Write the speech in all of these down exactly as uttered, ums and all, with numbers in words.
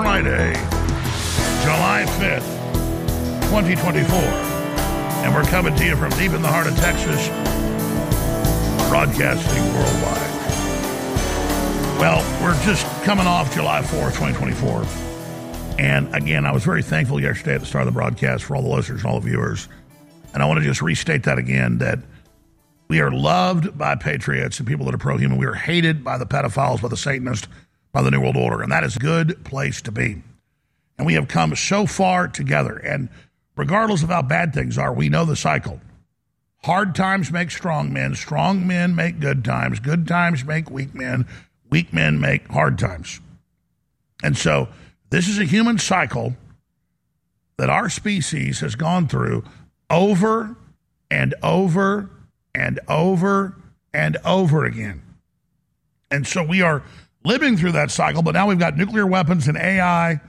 Friday, July fifth, twenty twenty-four. And we're coming to you from deep in the heart of Texas, broadcasting worldwide. Well, we're just coming off July fourth, twenty twenty-four. And again, I was very thankful yesterday at the start of the broadcast for all the listeners and all the viewers. And I want to just restate that again, that we are loved by patriots and people that are pro-human. We are hated by the pedophiles, by the Satanists, by the New World Order. And that is a good place to be. And we have come so far together. And regardless of how bad things are, we know the cycle. Hard times make strong men. Strong men make good times. Good times make weak men. Weak men make hard times. And so this is a human cycle that our species has gone through over and over and over and over again. And so we are living through that cycle, but now we've got nuclear weapons and A I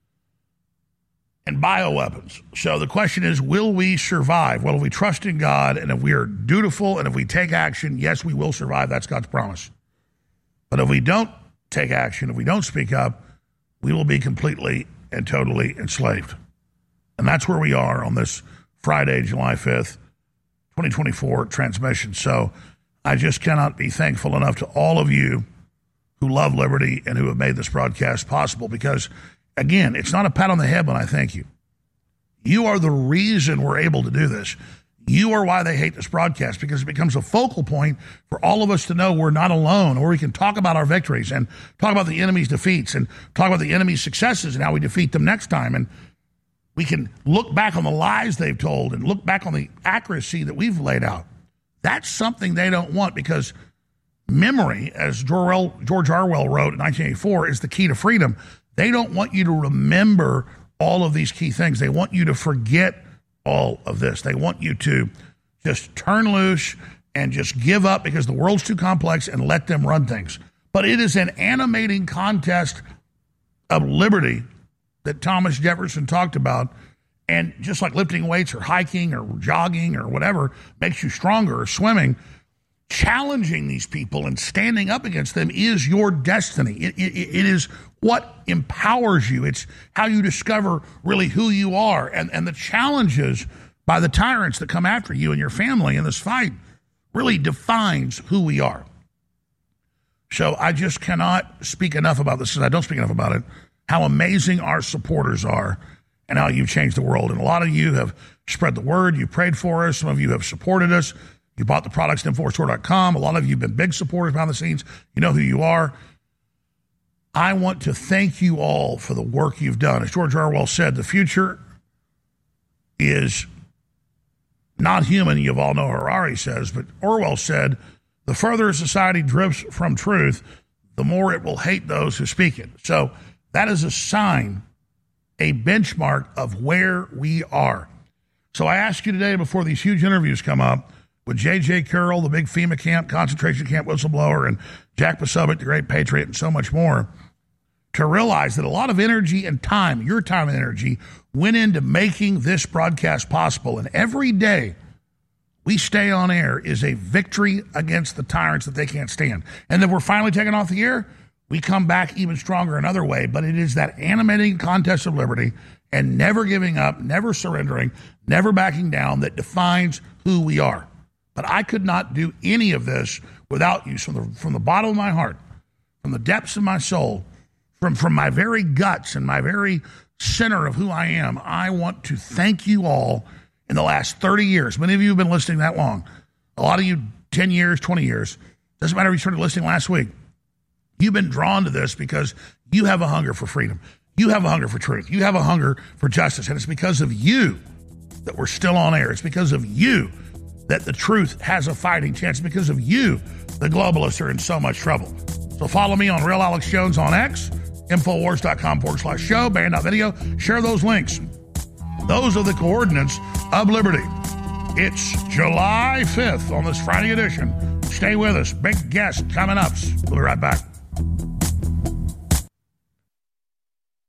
and bioweapons. So the question is, will we survive? Well, if we trust in God and if we are dutiful and if we take action, yes, we will survive. That's God's promise. But if we don't take action, if we don't speak up, we will be completely and totally enslaved. And that's where we are on this Friday, July fifth, twenty twenty-four transmission. So I just cannot be thankful enough to all of you who love liberty and who have made this broadcast possible, because, again, it's not a pat on the head when I thank you. You are the reason we're able to do this. You are why they hate this broadcast, because it becomes a focal point for all of us to know we're not alone, or we can talk about our victories and talk about the enemy's defeats and talk about the enemy's successes and how we defeat them next time. And we can look back on the lies they've told and look back on the accuracy that we've laid out. That's something they don't want, because memory, as George Orwell wrote in nineteen eighty-four, is the key to freedom. They don't want you to remember all of these key things. They want you to forget all of this. They want you to just turn loose and just give up because the world's too complex and let them run things. But it is an animating contest of liberty that Thomas Jefferson talked about. And just like lifting weights or hiking or jogging or whatever makes you stronger, or swimming, challenging these people and standing up against them is your destiny. It, it, it is what empowers you. It's how you discover really who you are. And, and the challenges by the tyrants that come after you and your family in this fight really defines who we are. So I just cannot speak enough about this, and I don't speak enough about it, how amazing our supporters are and how you've changed the world. And a lot of you have spread the word. You prayed for us. Some of you have supported us. You bought the products at infowars store dot com. A lot of you have been big supporters behind the scenes. You know who you are. I want to thank you all for the work you've done. As George Orwell said, the future is not human, Yuval Noah Harari says, but Orwell said, the further a society drifts from truth, the more it will hate those who speak it. So that is a sign, a benchmark of where we are. So I ask you today, before these huge interviews come up, with J J Carroll, the big FEMA camp, concentration camp whistleblower, and Jack Posobiec, the great patriot, and so much more, to realize that a lot of energy and time, your time and energy, went into making this broadcast possible. And every day we stay on air is a victory against the tyrants that they can't stand. And then we're finally taken off the air, we come back even stronger another way. But it is that animating contest of liberty and never giving up, never surrendering, never backing down that defines who we are. But I could not do any of this without you. So from the, from the bottom of my heart, from the depths of my soul, from, from my very guts and my very center of who I am, I want to thank you all in the last thirty years. Many of you have been listening that long. A lot of you, ten years, twenty years. Doesn't matter if you started listening last week. You've been drawn to this because you have a hunger for freedom. You have a hunger for truth. You have a hunger for justice. And it's because of you that we're still on air. It's because of you that the truth has a fighting chance. Because of you, the globalists are in so much trouble. So follow me on Real Alex Jones on X, infowars dot com forward slash show, band.video. Share those links. Those are the coordinates of liberty. It's July fifth on this Friday edition. Stay with us. Big guest coming up. We'll be right back.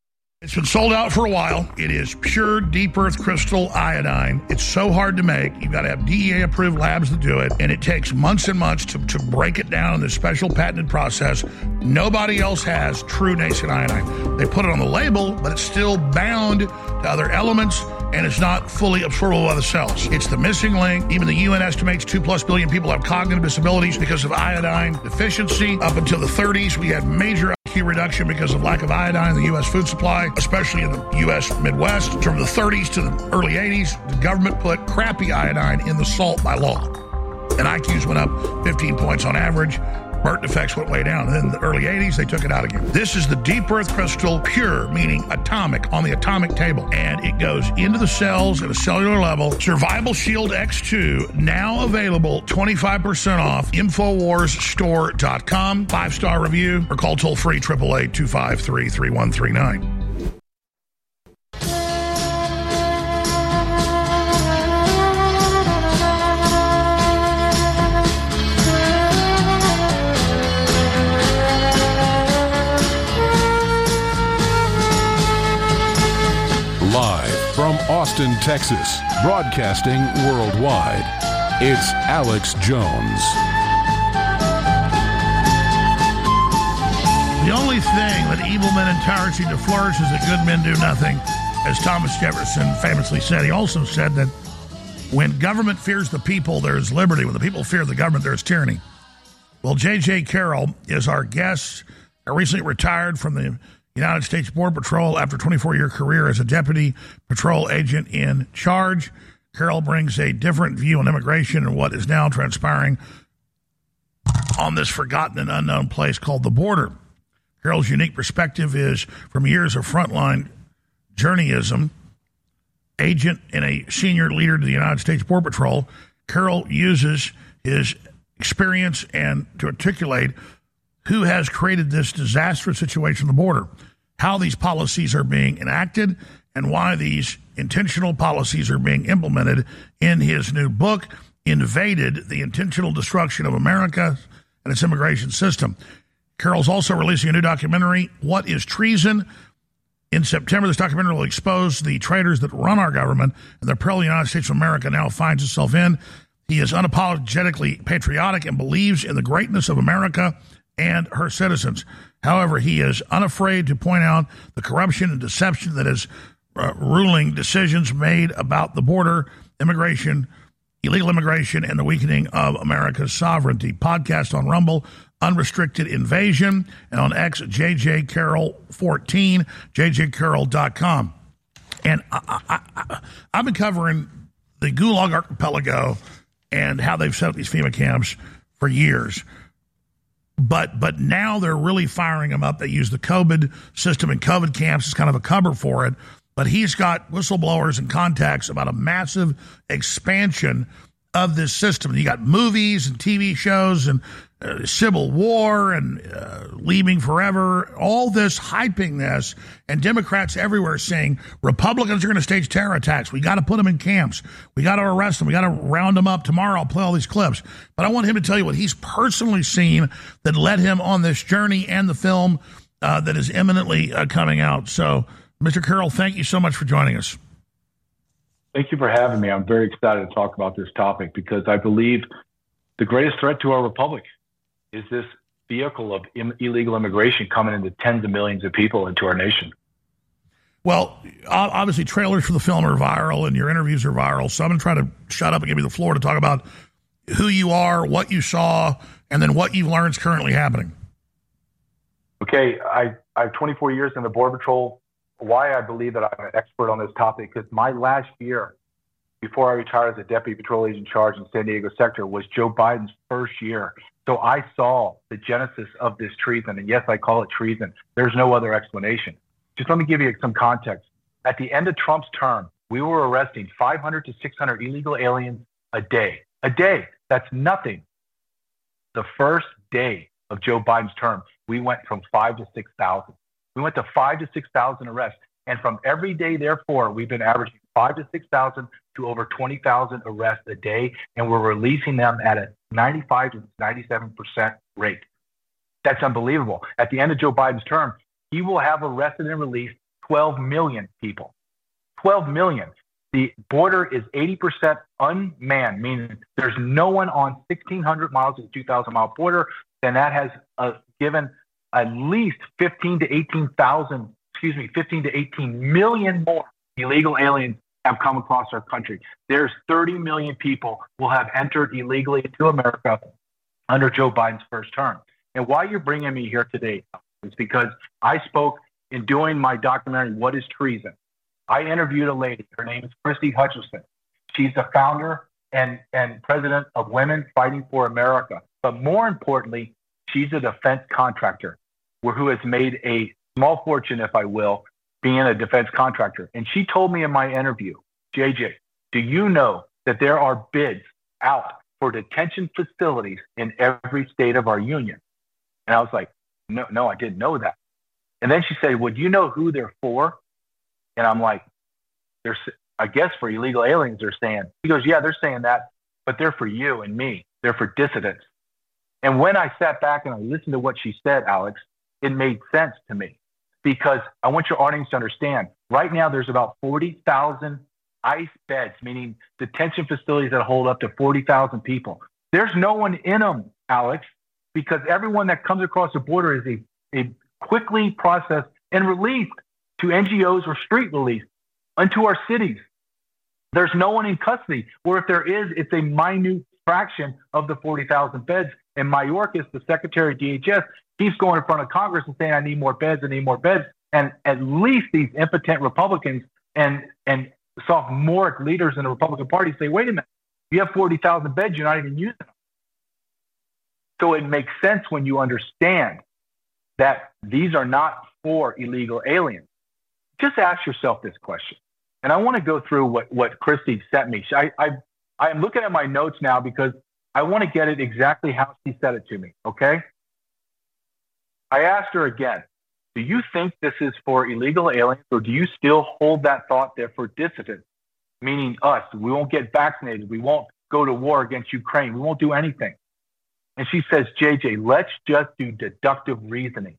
It's been sold out for a while. It is pure deep earth crystal iodine. It's so hard to make. You've got to have D E A approved labs to do it. And it takes months and months to, to break it down in this special patented process. Nobody else has true nascent iodine. They put it on the label, but it's still bound to other elements, and it's not fully absorbable by the cells. It's the missing link. Even the U N estimates two plus billion people have cognitive disabilities because of iodine deficiency. Up until the thirties, we had major I Q reduction because of lack of iodine in the U S food supply, especially in the U S Midwest. From the thirties to the early eighties, the government put crappy iodine in the salt by law. And I Qs went up fifteen points on average. Burnt defects went way down. And then in the early eighties, they took it out again. This is the deep earth crystal pure, meaning atomic, on the atomic table. And it goes into the cells at a cellular level. Survival Shield X two, now available twenty-five percent off. Infowars Store dot com. Five-star review, or call toll-free eight eight eight, two five three, three one three nine. Live from Austin, Texas, broadcasting worldwide, it's Alex Jones. The only thing that evil men and tyrants seem to flourish is that good men do nothing, as Thomas Jefferson famously said. He also said that when government fears the people, there is liberty. When the people fear the government, there is tyranny. Well, J J. Carroll is our guest. I recently retired from the United States Border Patrol after a twenty-four year career as a deputy patrol agent in charge. Carroll brings a different view on immigration and what is now transpiring on this forgotten and unknown place called the border. Carroll's unique perspective is from years of frontline journeyism, agent and a senior leader to the United States Border Patrol. Carroll uses his experience and to articulate who has created this disastrous situation on the border, how these policies are being enacted, and why these intentional policies are being implemented in his new book, Invaded, The Intentional Destruction of America and Its Immigration System. Carroll's also releasing a new documentary, What is Treason? In September, this documentary will expose the traitors that run our government and the peril the United States of America now finds itself in. He is unapologetically patriotic and believes in the greatness of America and her citizens. However, he is unafraid to point out the corruption and deception that is uh, ruling decisions made about the border, immigration, illegal immigration, and the weakening of America's sovereignty. Podcast on Rumble, Unrestricted Invasion, and on X, J J Carroll fourteen, J J Carroll dot com. And I, I, I, I've been covering the Gulag Archipelago and how they've set up these FEMA camps for years. But but now they're really firing them up. They use the COVID system and COVID camps as kind of a cover for it. But he's got whistleblowers and contacts about a massive expansion of this system. You got movies and T V shows and uh, Civil War and uh, Leaving Forever, all this hyping this, and Democrats everywhere saying Republicans are going to stage terror attacks. We got to put them in camps. We got to arrest them. We got to round them up. Tomorrow I'll play all these clips. But I want him to tell you what he's personally seen that led him on this journey and the film uh, that is imminently uh, coming out. So, Mister Carroll, thank you so much for joining us. Thank you for having me. I'm very excited to talk about this topic because I believe the greatest threat to our republic is this vehicle of im- illegal immigration coming into tens of millions of people into our nation. Well, obviously trailers for the film are viral and your interviews are viral. So I'm going to try to shut up and give you the floor to talk about who you are, what you saw, and then what you've learned is currently happening. Okay. I, I have twenty-four years in the Border Patrol. Why I believe that I'm an expert on this topic, because my last year before I retired as a deputy patrol agent in charge in San Diego sector was Joe Biden's first year. So I saw the genesis of this treason. And yes, I call it treason. There's no other explanation. Just let me give you some context. At the end of Trump's term, we were arresting five hundred to six hundred illegal aliens a day. A day. That's nothing. The first day of Joe Biden's term, we went from five to six thousand. We went to five to six thousand arrests. And from every day, therefore, we've been averaging five to six thousand to over twenty thousand arrests a day. And we're releasing them at a ninety-five to ninety-seven percent rate. That's unbelievable. At the end of Joe Biden's term, he will have arrested and released twelve million people. twelve million. The border is eighty percent unmanned, meaning there's no one on sixteen hundred miles of the two thousand mile border. Then that has uh, given at least fifteen to eighteen thousand, excuse me, fifteen to eighteen million more illegal aliens have come across our country. There's thirty million people will have entered illegally into America under Joe Biden's first term. And why you're bringing me here today is because I spoke in doing my documentary, What is Treason? I interviewed a lady. Her name is Christy Hutchinson. She's the founder and, and president of Women Fighting for America. But more importantly, she's a defense contractor who has made a small fortune, if I will, being a defense contractor. And she told me in my interview, J J, do you know that there are bids out for detention facilities in every state of our union? And I was like, no, no, I didn't know that. And then she said, well, do you know who they're for? And I'm like, there's, I guess for illegal aliens, they're saying. He goes, yeah, they're saying that, but they're for you and me. They're for dissidents. And when I sat back and I listened to what she said, Alex, it made sense to me. Because I want your audience to understand, right now there's about forty thousand ICE beds, meaning detention facilities that hold up to forty thousand people. There's no one in them, Alex, because everyone that comes across the border is a, a quickly processed and released to N G Os or street release into our cities. There's no one in custody, or if there is, it's a minute fraction of the forty thousand beds. And Mayorkas, the Secretary of D H S, keeps going in front of Congress and saying, I need more beds, I need more beds. And at least these impotent Republicans and, and sophomoric leaders in the Republican Party say, wait a minute, you have forty thousand beds, you're not even using them. So it makes sense when you understand that these are not for illegal aliens. Just ask yourself this question. And I want to go through what, what Christy sent me. I, I, I'm looking at my notes now because I want to get it exactly how she said it to me, okay? I asked her again, do you think this is for illegal aliens, or do you still hold that thought they're for dissidents, meaning us? We won't get vaccinated. We won't go to war against Ukraine. We won't do anything. And she says, J J, let's just do deductive reasoning.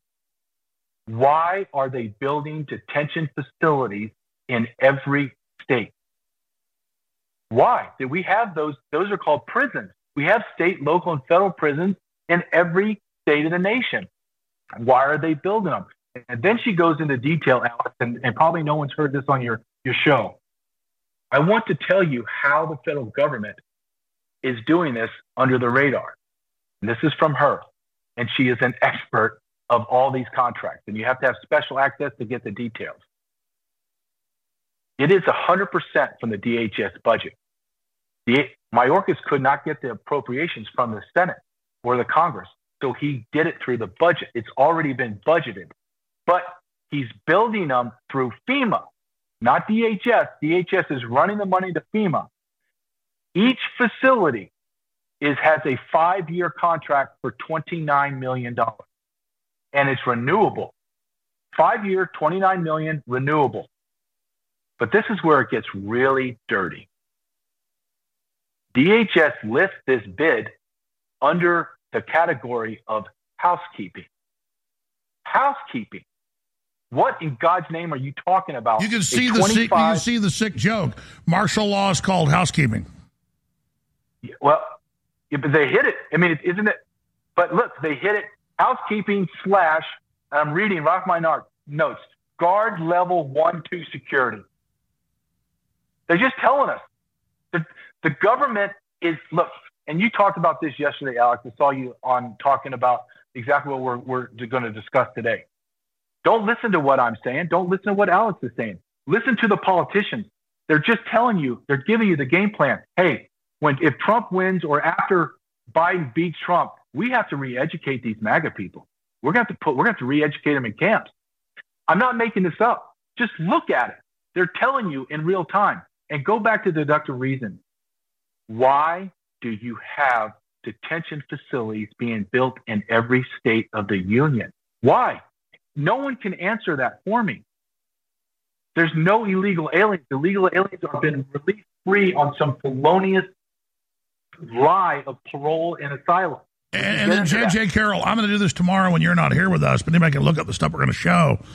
Why are they building detention facilities in every state? Why? Do we have those? Those are called prisons. We have state, local, and federal prisons in every state of the nation. Why are they building them? And then she goes into detail, Alex, and, and probably no one's heard this on your, your show. I want to tell you how the federal government is doing this under the radar. And this is from her. And she is an expert of all these contracts. And you have to have special access to get the details. It is one hundred percent from the D H S budget. The, Mayorkas could not get the appropriations from the Senate or the Congress, so he did it through the budget. It's already been budgeted, but he's building them through FEMA, not D H S. D H S is running the money to FEMA. Each facility is has a five-year contract for twenty-nine million dollars, and it's renewable. Five-year, twenty-nine million dollars renewable. But this is where it gets really dirty. D H S lists this bid under the category of housekeeping. Housekeeping. What in God's name are you talking about? You can see the sick, you can see the sick joke. Martial law is called housekeeping. Well, yeah, but they hit it. I mean, isn't it? But look, they hit it. Housekeeping slash. I'm reading right off my notes. Guard level one, two security. They're just telling us. The, the government is, look, and you talked about this yesterday, Alex. I saw you on talking about exactly what we're, we're going to discuss today. Don't listen to what I'm saying. Don't listen to what Alex is saying. Listen to the politicians. They're just telling you, they're giving you the game plan. Hey, when if Trump wins or after Biden beats Trump, we have to re-educate these MAGA people. We're going to have to put, we're going to have to re-educate them in camps. I'm not making this up. Just look at it. They're telling you in real time. And go back to deductive reason. Why do you have detention facilities being built in every state of the union? Why? No one can answer that for me. There's no illegal aliens. Illegal aliens have been released free on some felonious lie of parole and asylum. And, and then J J Carroll, I'm going to do this tomorrow when you're not here with us, but anybody can look up the stuff we're going to show.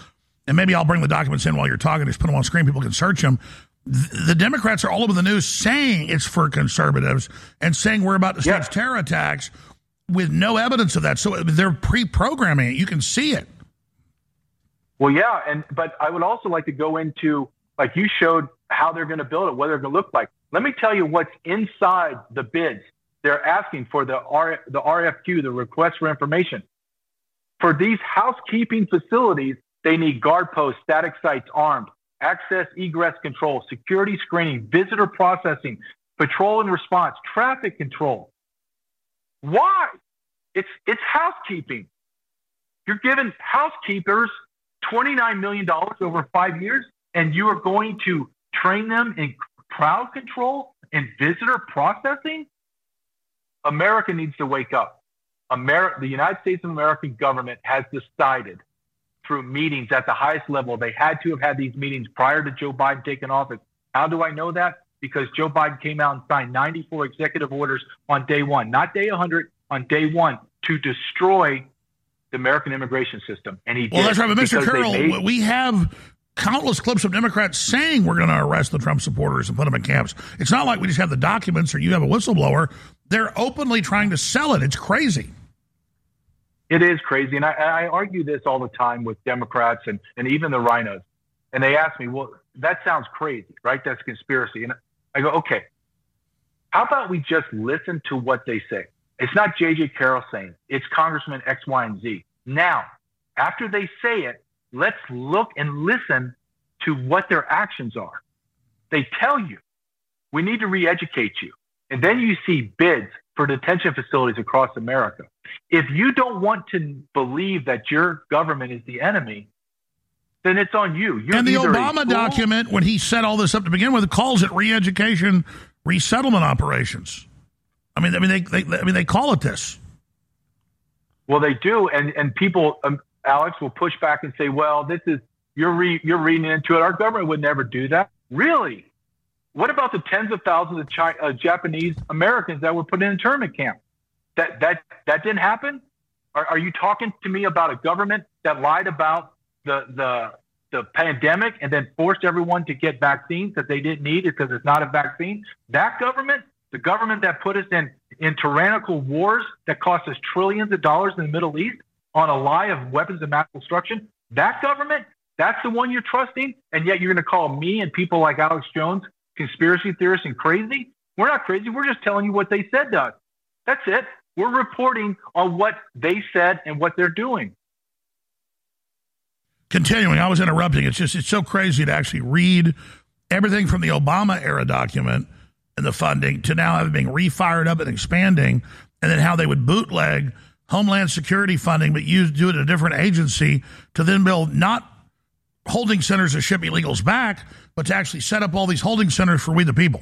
and maybe I'll bring the documents in while you're talking, just put them on screen, people can search them. The Democrats are all over the news saying it's for conservatives and saying we're about to stage yes. terror attacks with no evidence of that. So they're pre-programming it. You can see it. Well, yeah, and but I would also like to go into, like you showed, how they're going to build it, what they're going to look like. Let me tell you what's inside the bids. They're asking for the R, the R F Q, the request for information. For these housekeeping facilities, they need guard posts, static sites armed, access egress control, security screening, visitor processing, patrol and response, traffic control. Why? It's it's housekeeping. You're giving housekeepers twenty-nine million dollars over five years, and you are going to train them in crowd control and visitor processing? America needs to wake up. Ameri- the United States of American government has decided through meetings at the highest level, they had to have had these meetings prior to Joe Biden taking office. How do I know that? Because Joe Biden came out and signed ninety-four executive orders on day one, not day one hundred, on day one, to destroy the American immigration system. And he did. Well, that's right. But Mister Curl, made- we have countless clips of Democrats saying we're going to arrest the Trump supporters and put them in camps. It's not like we just have the documents or you have a whistleblower. They're openly trying to sell it. It's crazy. It is crazy. And I, I argue this all the time with Democrats and, and even the rhinos. And they ask me, well, that sounds crazy, right? That's conspiracy. And I go, okay, how about we just listen to what they say? It's not J J Carroll saying, it's Congressman X, Y, and Z. Now, after they say it, let's look and listen to what their actions are. They tell you, we need to re-educate you. And then you see bids for detention facilities across America. If you don't want to believe that your government is the enemy, then it's on you. You're and the Obama fool- document, when he set all this up to begin with, calls it re-education, resettlement operations. I mean, I mean, they, they, I mean, they call it this. Well, they do, and and people, um, Alex, will push back and say, "Well, this is you're re, you're reading into it. Our government would never do that." Really? What about the tens of thousands of China, uh, Japanese Americans that were put in internment camp? That that that didn't happen? Are, are you talking to me about a government that lied about the the the pandemic and then forced everyone to get vaccines that they didn't need because it's not a vaccine? That government, the government that put us in in tyrannical wars that cost us trillions of dollars in the Middle East on a lie of weapons of mass destruction, that government, that's the one you're trusting, and yet you're going to call me and people like Alex Jones conspiracy theorists and crazy? We're not crazy. We're just telling you what they said to us. That's it. We're reporting on what they said and what they're doing. Continuing, I was interrupting. It's just, it's so crazy to actually read everything from the Obama era document and the funding to now having being refired up and expanding, and then how they would bootleg Homeland Security funding, but use do it in a different agency to then build not holding centers to ship illegals back, but to actually set up all these holding centers for we the people.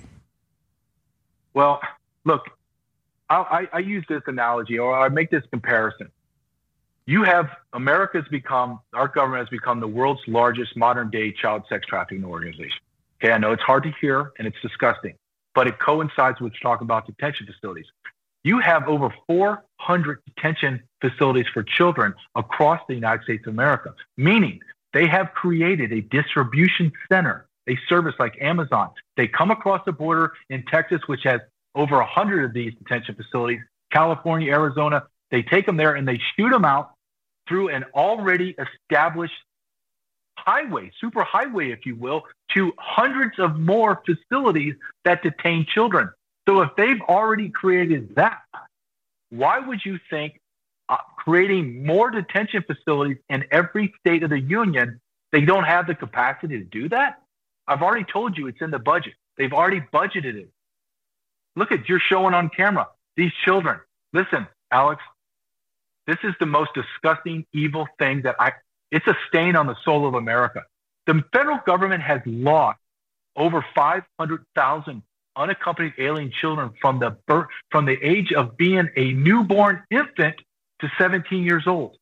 Well, look, I, I use this analogy, or I make this comparison. You have, America's become, our government has become the world's largest modern day child sex trafficking organization. Okay, I know it's hard to hear and it's disgusting, but it coincides with talking about detention facilities. You have over four hundred detention facilities for children across the United States of America, meaning they have created a distribution center, a service like Amazon. They come across the border in Texas, which has over one hundred of these detention facilities, California, Arizona. They take them there and they shoot them out through an already established highway, super highway, if you will, to hundreds of more facilities that detain children. So if they've already created that, why would you think uh, creating more detention facilities in every state of the union, they don't have the capacity to do that? I've already told you it's in the budget. They've already budgeted it. Look at, you're showing on camera, these children. Listen, Alex, this is the most disgusting, evil thing that I, it's a stain on the soul of America. The federal government has lost over five hundred thousand unaccompanied alien children from the birth, from the age of being a newborn infant to seventeen years old.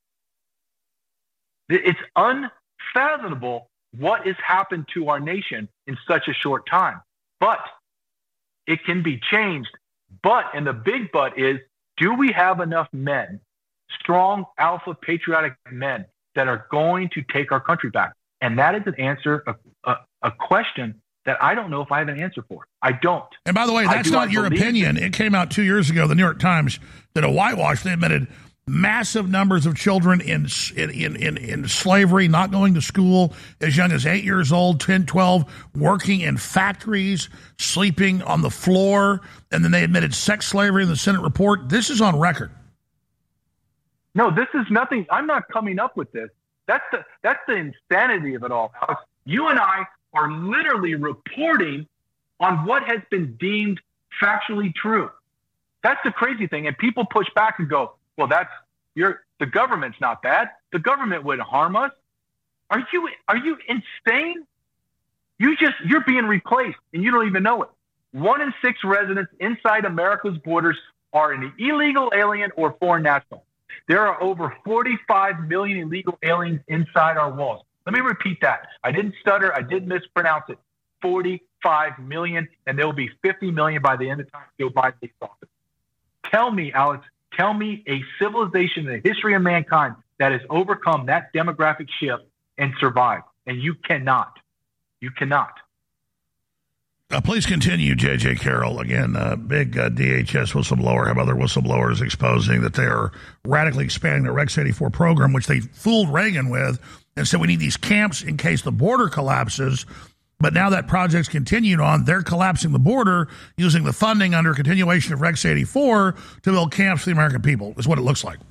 It's unfathomable what has happened to our nation in such a short time. But it can be changed. But, and the big but is, do we have enough men, strong, alpha, patriotic men that are going to take our country back? And that is an answer, a, a, a question that I don't know if I have an answer for. I don't. And by the way, that's not your opinion. It came out two years ago. The New York Times did a whitewash. They admitted massive numbers of children in, in, in, in slavery, not going to school as young as eight years old, ten, twelve, working in factories, sleeping on the floor. And then they admitted sex slavery in the Senate report. This is on record. No, this is nothing. I'm not coming up with this. That's the, that's the insanity of it all, Alex. You and I are literally reporting on what has been deemed factually true. That's the crazy thing. And people push back and go, well, that's you're the government's not bad. The government wouldn't harm us. Are you are you insane? You just you're being replaced and you don't even know it. One in six residents inside America's borders are an illegal alien or foreign national. There are over forty-five million illegal aliens inside our walls. Let me repeat that. I didn't stutter. I didn't mispronounce it. forty-five million, and there will be fifty million by the end of time Joe Biden takes office. Tell me, Alex, tell me a civilization in the history of mankind that has overcome that demographic shift and survived. And you cannot. You cannot. Uh, please continue, J J. Carroll. Again, uh, big uh, D H S whistleblower, have other whistleblowers exposing that they are radically expanding their Rex eighty-four program, which they fooled Reagan with and said we need these camps in case the border collapses. But now that project's continued on, they're collapsing the border using the funding under continuation of Rex eighty-four to build camps for the American people, is what it looks like.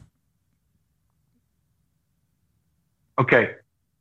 Okay.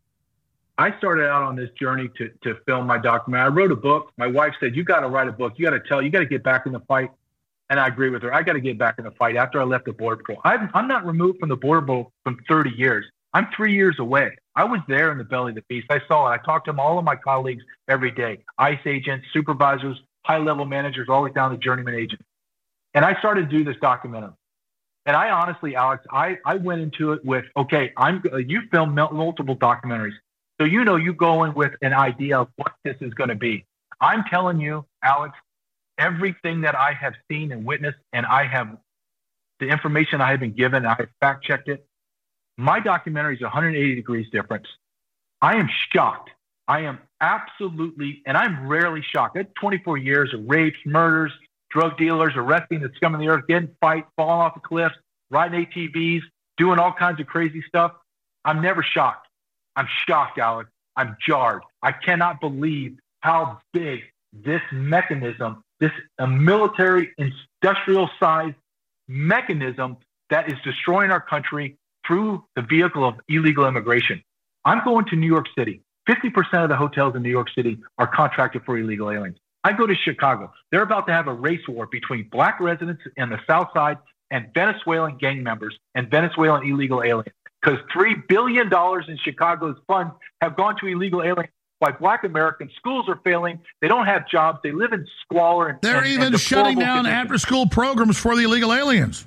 I started out on this journey to, to film my documentary. I wrote a book. My wife said, you got to write a book. You got to tell, you got to get back in the fight. And I agree with her. I got to get back in the fight after I left the Border Patrol. I'm, I'm not removed from the Border Patrol from thirty years. I'm three years away. I was there in the belly of the beast. I saw it. I talked to all of my colleagues every day, ICE agents, supervisors, high-level managers, all the way down to journeyman agents. And I started to do this documentary. And I honestly, Alex, I, I went into it with, okay, I'm you filmed multiple documentaries. So you know you go in with an idea of what this is going to be. I'm telling you, Alex, everything that I have seen and witnessed, and I have the information I have been given, I have fact-checked it. My documentary is one hundred eighty degrees different. I am shocked. I am absolutely, and I'm rarely shocked. I had twenty-four years of rapes, murders, drug dealers, arresting the scum of the earth, getting fights, falling off the cliffs, riding A T Vs, doing all kinds of crazy stuff. I'm never shocked. I'm shocked, Alex. I'm jarred. I cannot believe how big this mechanism, this a military industrial size mechanism that is destroying our country through the vehicle of illegal immigration. I'm going to New York City. fifty percent of the hotels in New York City are contracted for illegal aliens. I go to Chicago. They're about to have a race war between black residents in the South Side and Venezuelan gang members and Venezuelan illegal aliens. Because three billion dollars in Chicago's funds have gone to illegal aliens. Why black American schools are failing. They don't have jobs. They live in squalor. And, They're and, even and shutting down conditions. after-school programs for the illegal aliens.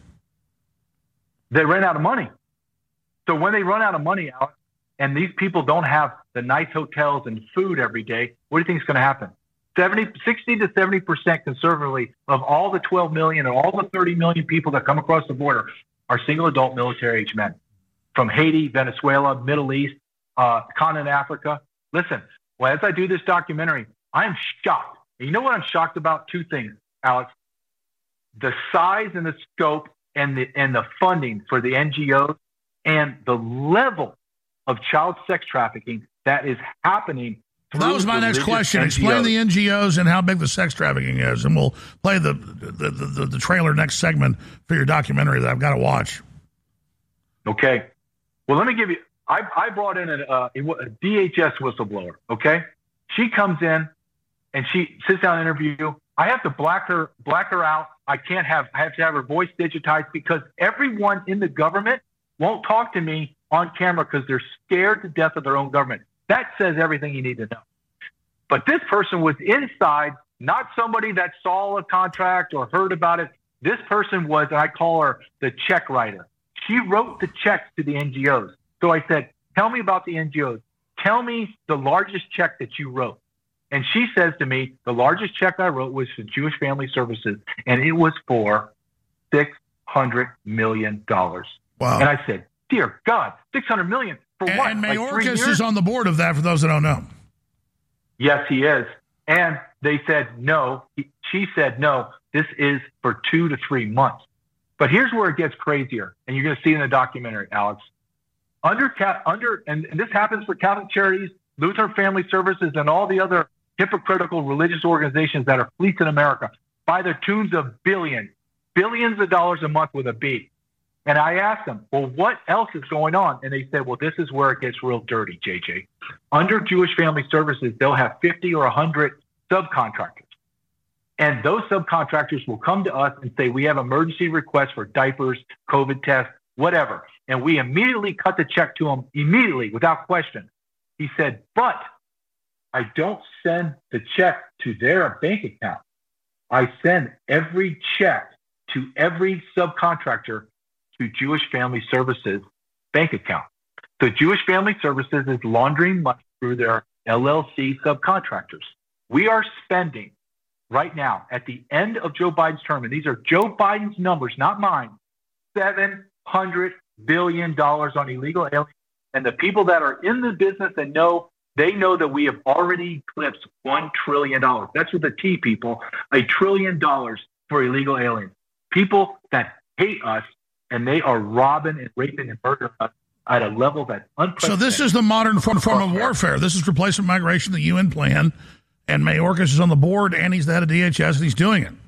They ran out of money. So when they run out of money, Alex, and these people don't have the nice hotels and food every day, what do you think is going to happen? seventy, sixty to seventy percent conservatively of all the twelve million or all the thirty million people that come across the border are single adult military age men from Haiti, Venezuela, Middle East, uh, continent Africa. Listen, well, as I do this documentary, I am shocked. And you know what I'm shocked about? Two things, Alex. The size and the scope and the and the funding for the N G Os and the level of child sex trafficking that is happening. Well, that was my next question. N G Os. Explain the N G Os and how big the sex trafficking is, and we'll play the the, the, the trailer next segment for your documentary that I've got to watch. Okay. Well, let me give you, I, I brought in a, uh, a D H S whistleblower, okay? She comes in and she sits down and interview. I have to black her, black her out. I can't have, I have to have her voice digitized because everyone in the government won't talk to me on camera because they're scared to death of their own government. That says everything you need to know. But this person was inside, not somebody that saw a contract or heard about it. This person was, I call her the check writer. She wrote the checks to the N G Os. So I said, tell me about the N G Os. Tell me the largest check that you wrote. And she says to me, the largest check I wrote was for Jewish Family Services, and it was for six hundred million dollars. Wow. And I said, dear God, six hundred million dollars. For and, what? And like Mayorkas is on the board of that, for those that don't know. Yes, he is. And they said no. He, she said no. This is for two to three months. But here's where it gets crazier, and you're going to see in the documentary, Alex. Under, under, and, and this happens for Catholic Charities, Lutheran Family Services, and all the other hypocritical religious organizations that are fleecing America by the tunes of billions, billions of dollars a month with a B. And I asked them, well, what else is going on? And they said, well, this is where it gets real dirty, J J. Under Jewish Family Services, they'll have fifty or one hundred subcontractors. And those subcontractors will come to us and say, we have emergency requests for diapers, COVID tests, whatever. And we immediately cut the check to them immediately without question. He said, but I don't send the check to their bank account. I send every check to every subcontractor to Jewish Family Services bank account. So Jewish Family Services is laundering money through their L L C subcontractors. We are spending right now at the end of Joe Biden's term, and these are Joe Biden's numbers, not mine, seven hundred billion dollars on illegal aliens. And the people that are in the business and know, they know that we have already eclipsed one trillion dollars. That's with the T, people, a trillion dollars for illegal aliens. People that hate us, and they are robbing and raping and murdering us at a level that's unprecedented. So this is the modern form, form of warfare. This is replacement migration, the U N plan, and Mayorkas is on the board, and he's the head of D H S, and he's doing it.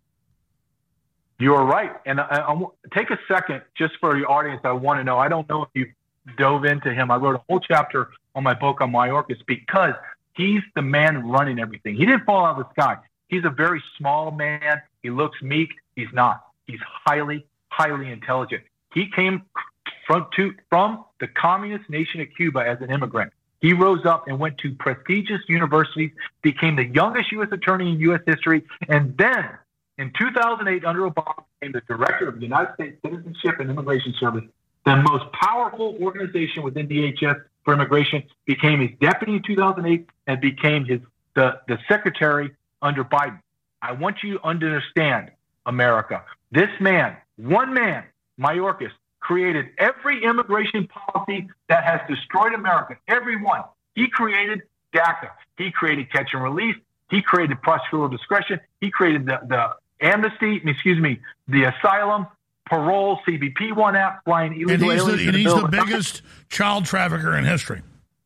You are right. And I, I, take a second just for your audience. I want to know, I don't know if you dove into him. I wrote a whole chapter on my book on Mayorkas because he's the man running everything. He didn't fall out of the sky. He's a very small man. He looks meek. He's not. He's highly, highly intelligent. He came from, to, from the communist nation of Cuba as an immigrant. He rose up and went to prestigious universities, became the youngest U S attorney in U S history, and then in two thousand eight, under Obama, became the director of the United States Citizenship and Immigration Service, the most powerful organization within D H S for immigration, became his deputy in two thousand eight, and became his the, the secretary under Biden. I want you to understand, America. This man, one man, Mayorkas, created every immigration policy that has destroyed America, every one. He created DACA. He created catch and release. He created prosecutorial discretion. He created the, the amnesty, excuse me, the asylum, parole, C B P one act, flying illegal aliens. And he's the, and he's the biggest child trafficker in history.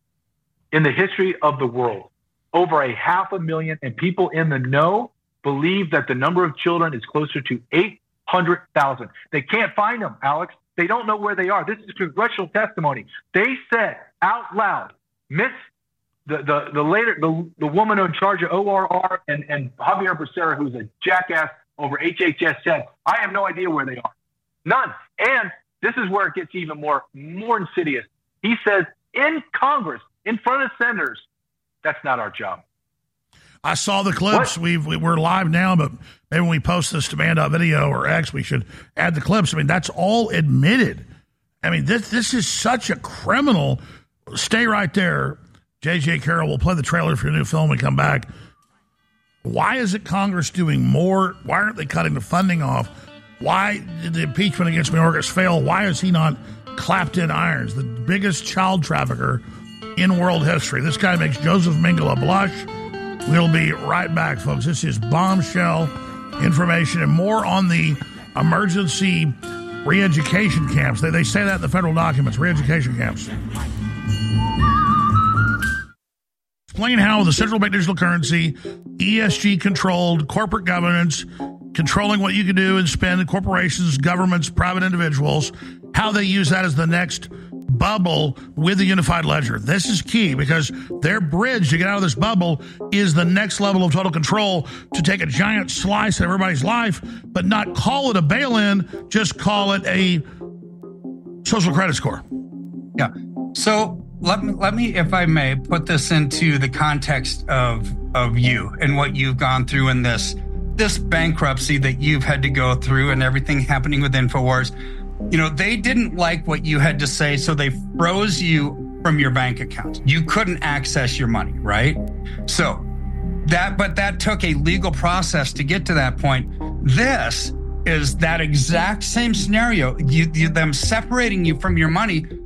In the history of the world. Over a half a million, and people in the know believe that the number of children is closer to eight hundred thousand. They can't find them, Alex. They don't know where they are. This is congressional testimony. They said out loud, Miss the the the later the, the woman in charge of O R R and, and Javier Becerra, who's a jackass over H H S, said, I have no idea where they are. None. And this is where it gets even more more insidious. He says in Congress, in front of senators, that's not our job. I saw the clips. We've, we, we're live now, but maybe when we post this to man.video or X, we should add the clips. I mean, that's all admitted. I mean, this this is such a criminal. Stay right there. J J. Carroll will play the trailer for your new film when we come back. Why isn't Congress doing more? Why aren't they cutting the funding off? Why did the impeachment against Mayorkas fail? Why is he not clapped in irons? The biggest child trafficker in world history. This guy makes Joseph Mengele blush. We'll be right back, folks. This is bombshell information and more on the emergency re-education camps. They, they say that in the federal documents, re-education camps. Explain how the central bank digital currency, E S G-controlled corporate governance, controlling what you can do and spend, corporations, governments, private individuals, how they use that as the next bubble with the unified ledger. This is key because their bridge to get out of this bubble is the next level of total control to take a giant slice of everybody's life, but not call it a bail-in, just call it a social credit score. Yeah. So let me, let me, if I may, put this into the context of of you and what you've gone through in this this bankruptcy that you've had to go through and everything happening with InfoWars. You know, they didn't like what you had to say, so they froze you from your bank account. You couldn't access your money, right? So that, but that took a legal process to get to that point. This is that exact same scenario. You, you, them separating you from your money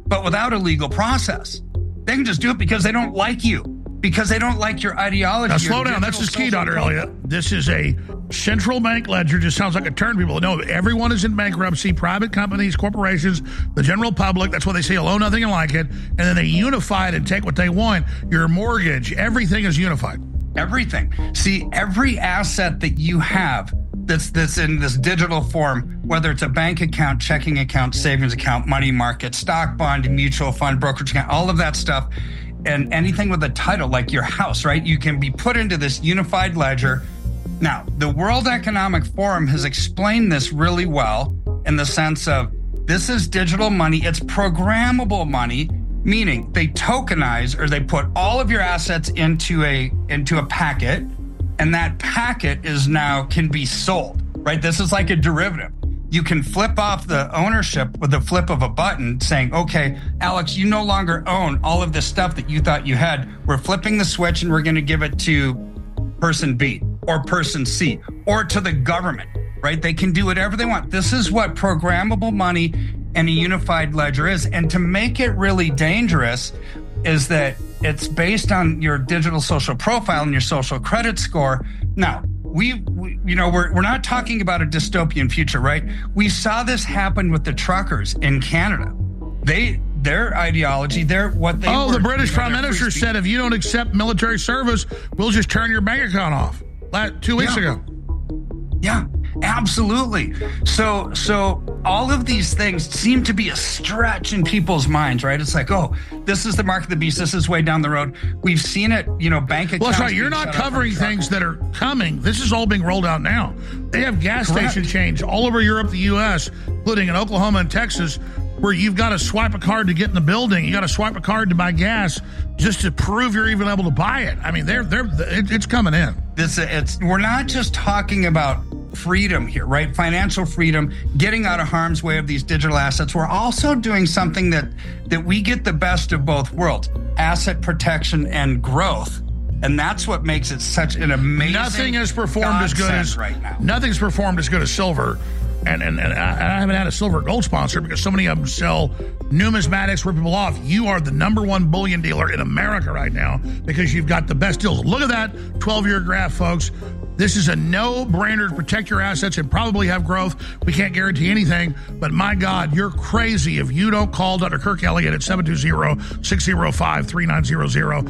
but without a legal process. They can just do it because they don't like you, because they don't like your ideology. Now, slow down. That's his key, Doctor Elliott. This is a central bank ledger. Just sounds like a turn people. No, everyone is in bankruptcy. Private companies, corporations, the general public. That's why they say hello, nothing and like it. And then they unify it and take what they want. Your mortgage, everything is unified. Everything. See, every asset that you have that's that's in this digital form, whether it's a bank account, checking account, savings account, money market, stock, bond, mutual fund, brokerage account, all of that stuff, and anything with a title like your house, right? You can be put into this unified ledger. Now, the World Economic Forum has explained this really well in the sense of this is digital money. It's programmable money, meaning they tokenize or they put all of your assets into a into a packet, and that packet is now can be sold, right? This is like a derivative. You can flip off the ownership with the flip of a button saying, okay, Alex, you no longer own all of this stuff that you thought you had. We're flipping the switch and we're going to give it to person B or person C or to the government, right? They can do whatever they want. This is what programmable money and a unified ledger is. And to make it really dangerous is that it's based on your digital social profile and your social credit score. Now, we, we you know, we're, we're not talking about a dystopian future, right? We saw this happen with the truckers in Canada. They, their ideology, their, what they Oh, were, the British you know, Prime Minister said, if you don't accept military service, we'll just turn your bank account off. Like two weeks Yeah. ago. Yeah, absolutely. So, so all of these things seem to be a stretch in people's minds, right? It's like, oh, this is the mark of the beast. This is way down the road. We've seen it, you know, bank accounts. Well, that's right. You're being not shut off covering from things truckers. that are coming. This is all being rolled out now. They have gas Correct. station chains all over Europe, the U S, including in Oklahoma and Texas, where you've got to swipe a card to get in the building. You got to swipe a card to buy gas just to prove you're even able to buy it. I mean, they're they're it, it's coming in. This, it's, we're not just talking about freedom here, right? Financial freedom, getting out of harm's way of these digital assets. We're also doing something that, that we get the best of both worlds, asset protection and growth. And that's what makes it such an amazing Nothing has performed as good godsend as right now. Nothing's performed as good as silver. And, and, and I I haven't had a silver gold sponsor because so many of them sell numismatics, rip people off. You are the number one bullion dealer in America right now because you've got the best deals. Look at that twelve-year graph, folks. This is a no-brainer to protect your assets and probably have growth. We can't guarantee anything, but my God, you're crazy if you don't call Doctor Kirk Elliott at seven two zero, six zero five, three nine zero zero.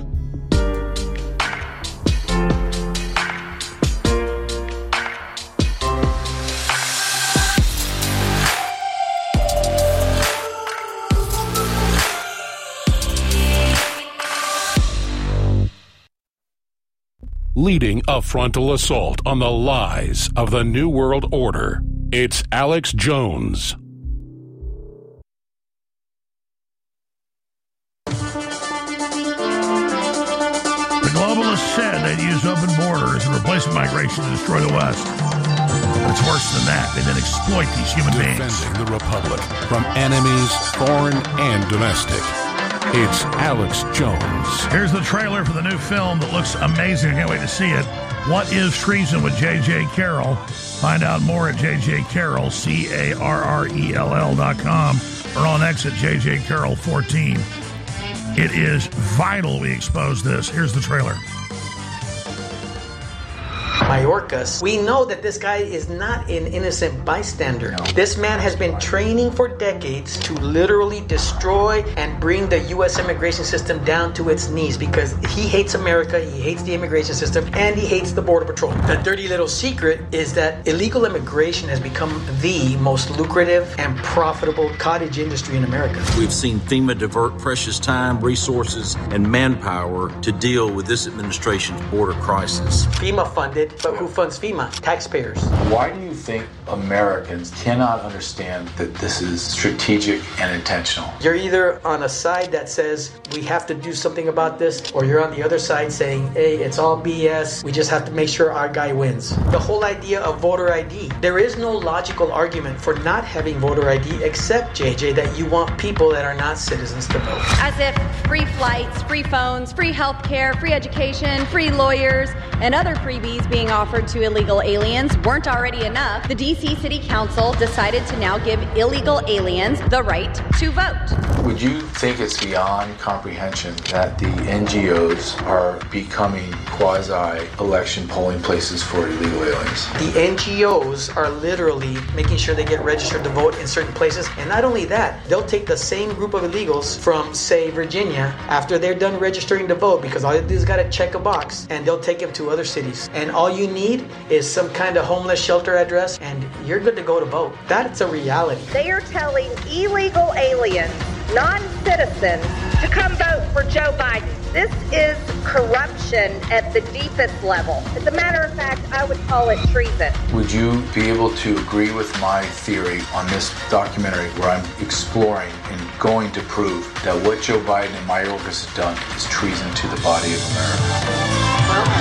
Leading a frontal assault on the lies of the New World Order, it's Alex Jones. The globalists said they'd use open borders and replacement migration to destroy the West. But it's worse than that. They then exploit these human beings. Defending the Republic from enemies, foreign and domestic. It's Alex Jones. Here's the trailer for the new film that looks amazing. I can't wait to see it. What is Treason with J J. Carroll? Find out more at J J. Carroll, C A R R E L L dot com, or on X at J J. Carroll fourteen. It is vital we expose this. Here's the trailer. Mayorkas, we know that this guy is not an innocent bystander. No. This man has been training for decades to literally destroy and bring the U S immigration system down to its knees because he hates America, he hates the immigration system, and he hates the Border Patrol. The dirty little secret is that illegal immigration has become the most lucrative and profitable cottage industry in America. We've seen FEMA divert precious time, resources, and manpower to deal with this administration's border crisis. FEMA funded, but who funds FEMA? Taxpayers. Why do you think Americans cannot understand that this is strategic and intentional? You're either on a side that says we have to do something about this, or you're on the other side saying, hey, it's all B S. We just have to make sure our guy wins. The whole idea of voter I D. There is no logical argument for not having voter I D except, J J, that you want people that are not citizens to vote. As if free flights, free phones, free health care, free education, free lawyers, and other freebies being offered to illegal aliens weren't already enough, the D C City Council decided to now give illegal aliens the right to vote. Would you think it's beyond comprehension that the N G Os are becoming quasi-election polling places for illegal aliens? The N G Os are literally making sure they get registered to vote in certain places. And not only that, they'll take the same group of illegals from, say, Virginia, after they're done registering to vote, because all you do is got to check a box, and they'll take them to other cities. And all you need is some kind of homeless shelter address, and you're good to go to vote. That's a reality. They are telling illegal aliens, non-citizens, to come vote for Joe Biden. This is corruption at the deepest level. As a matter of fact, I would call it treason. Would you be able to agree with my theory on this documentary where I'm exploring and going to prove that what Joe Biden and Mayorkas have done is treason to the body of America?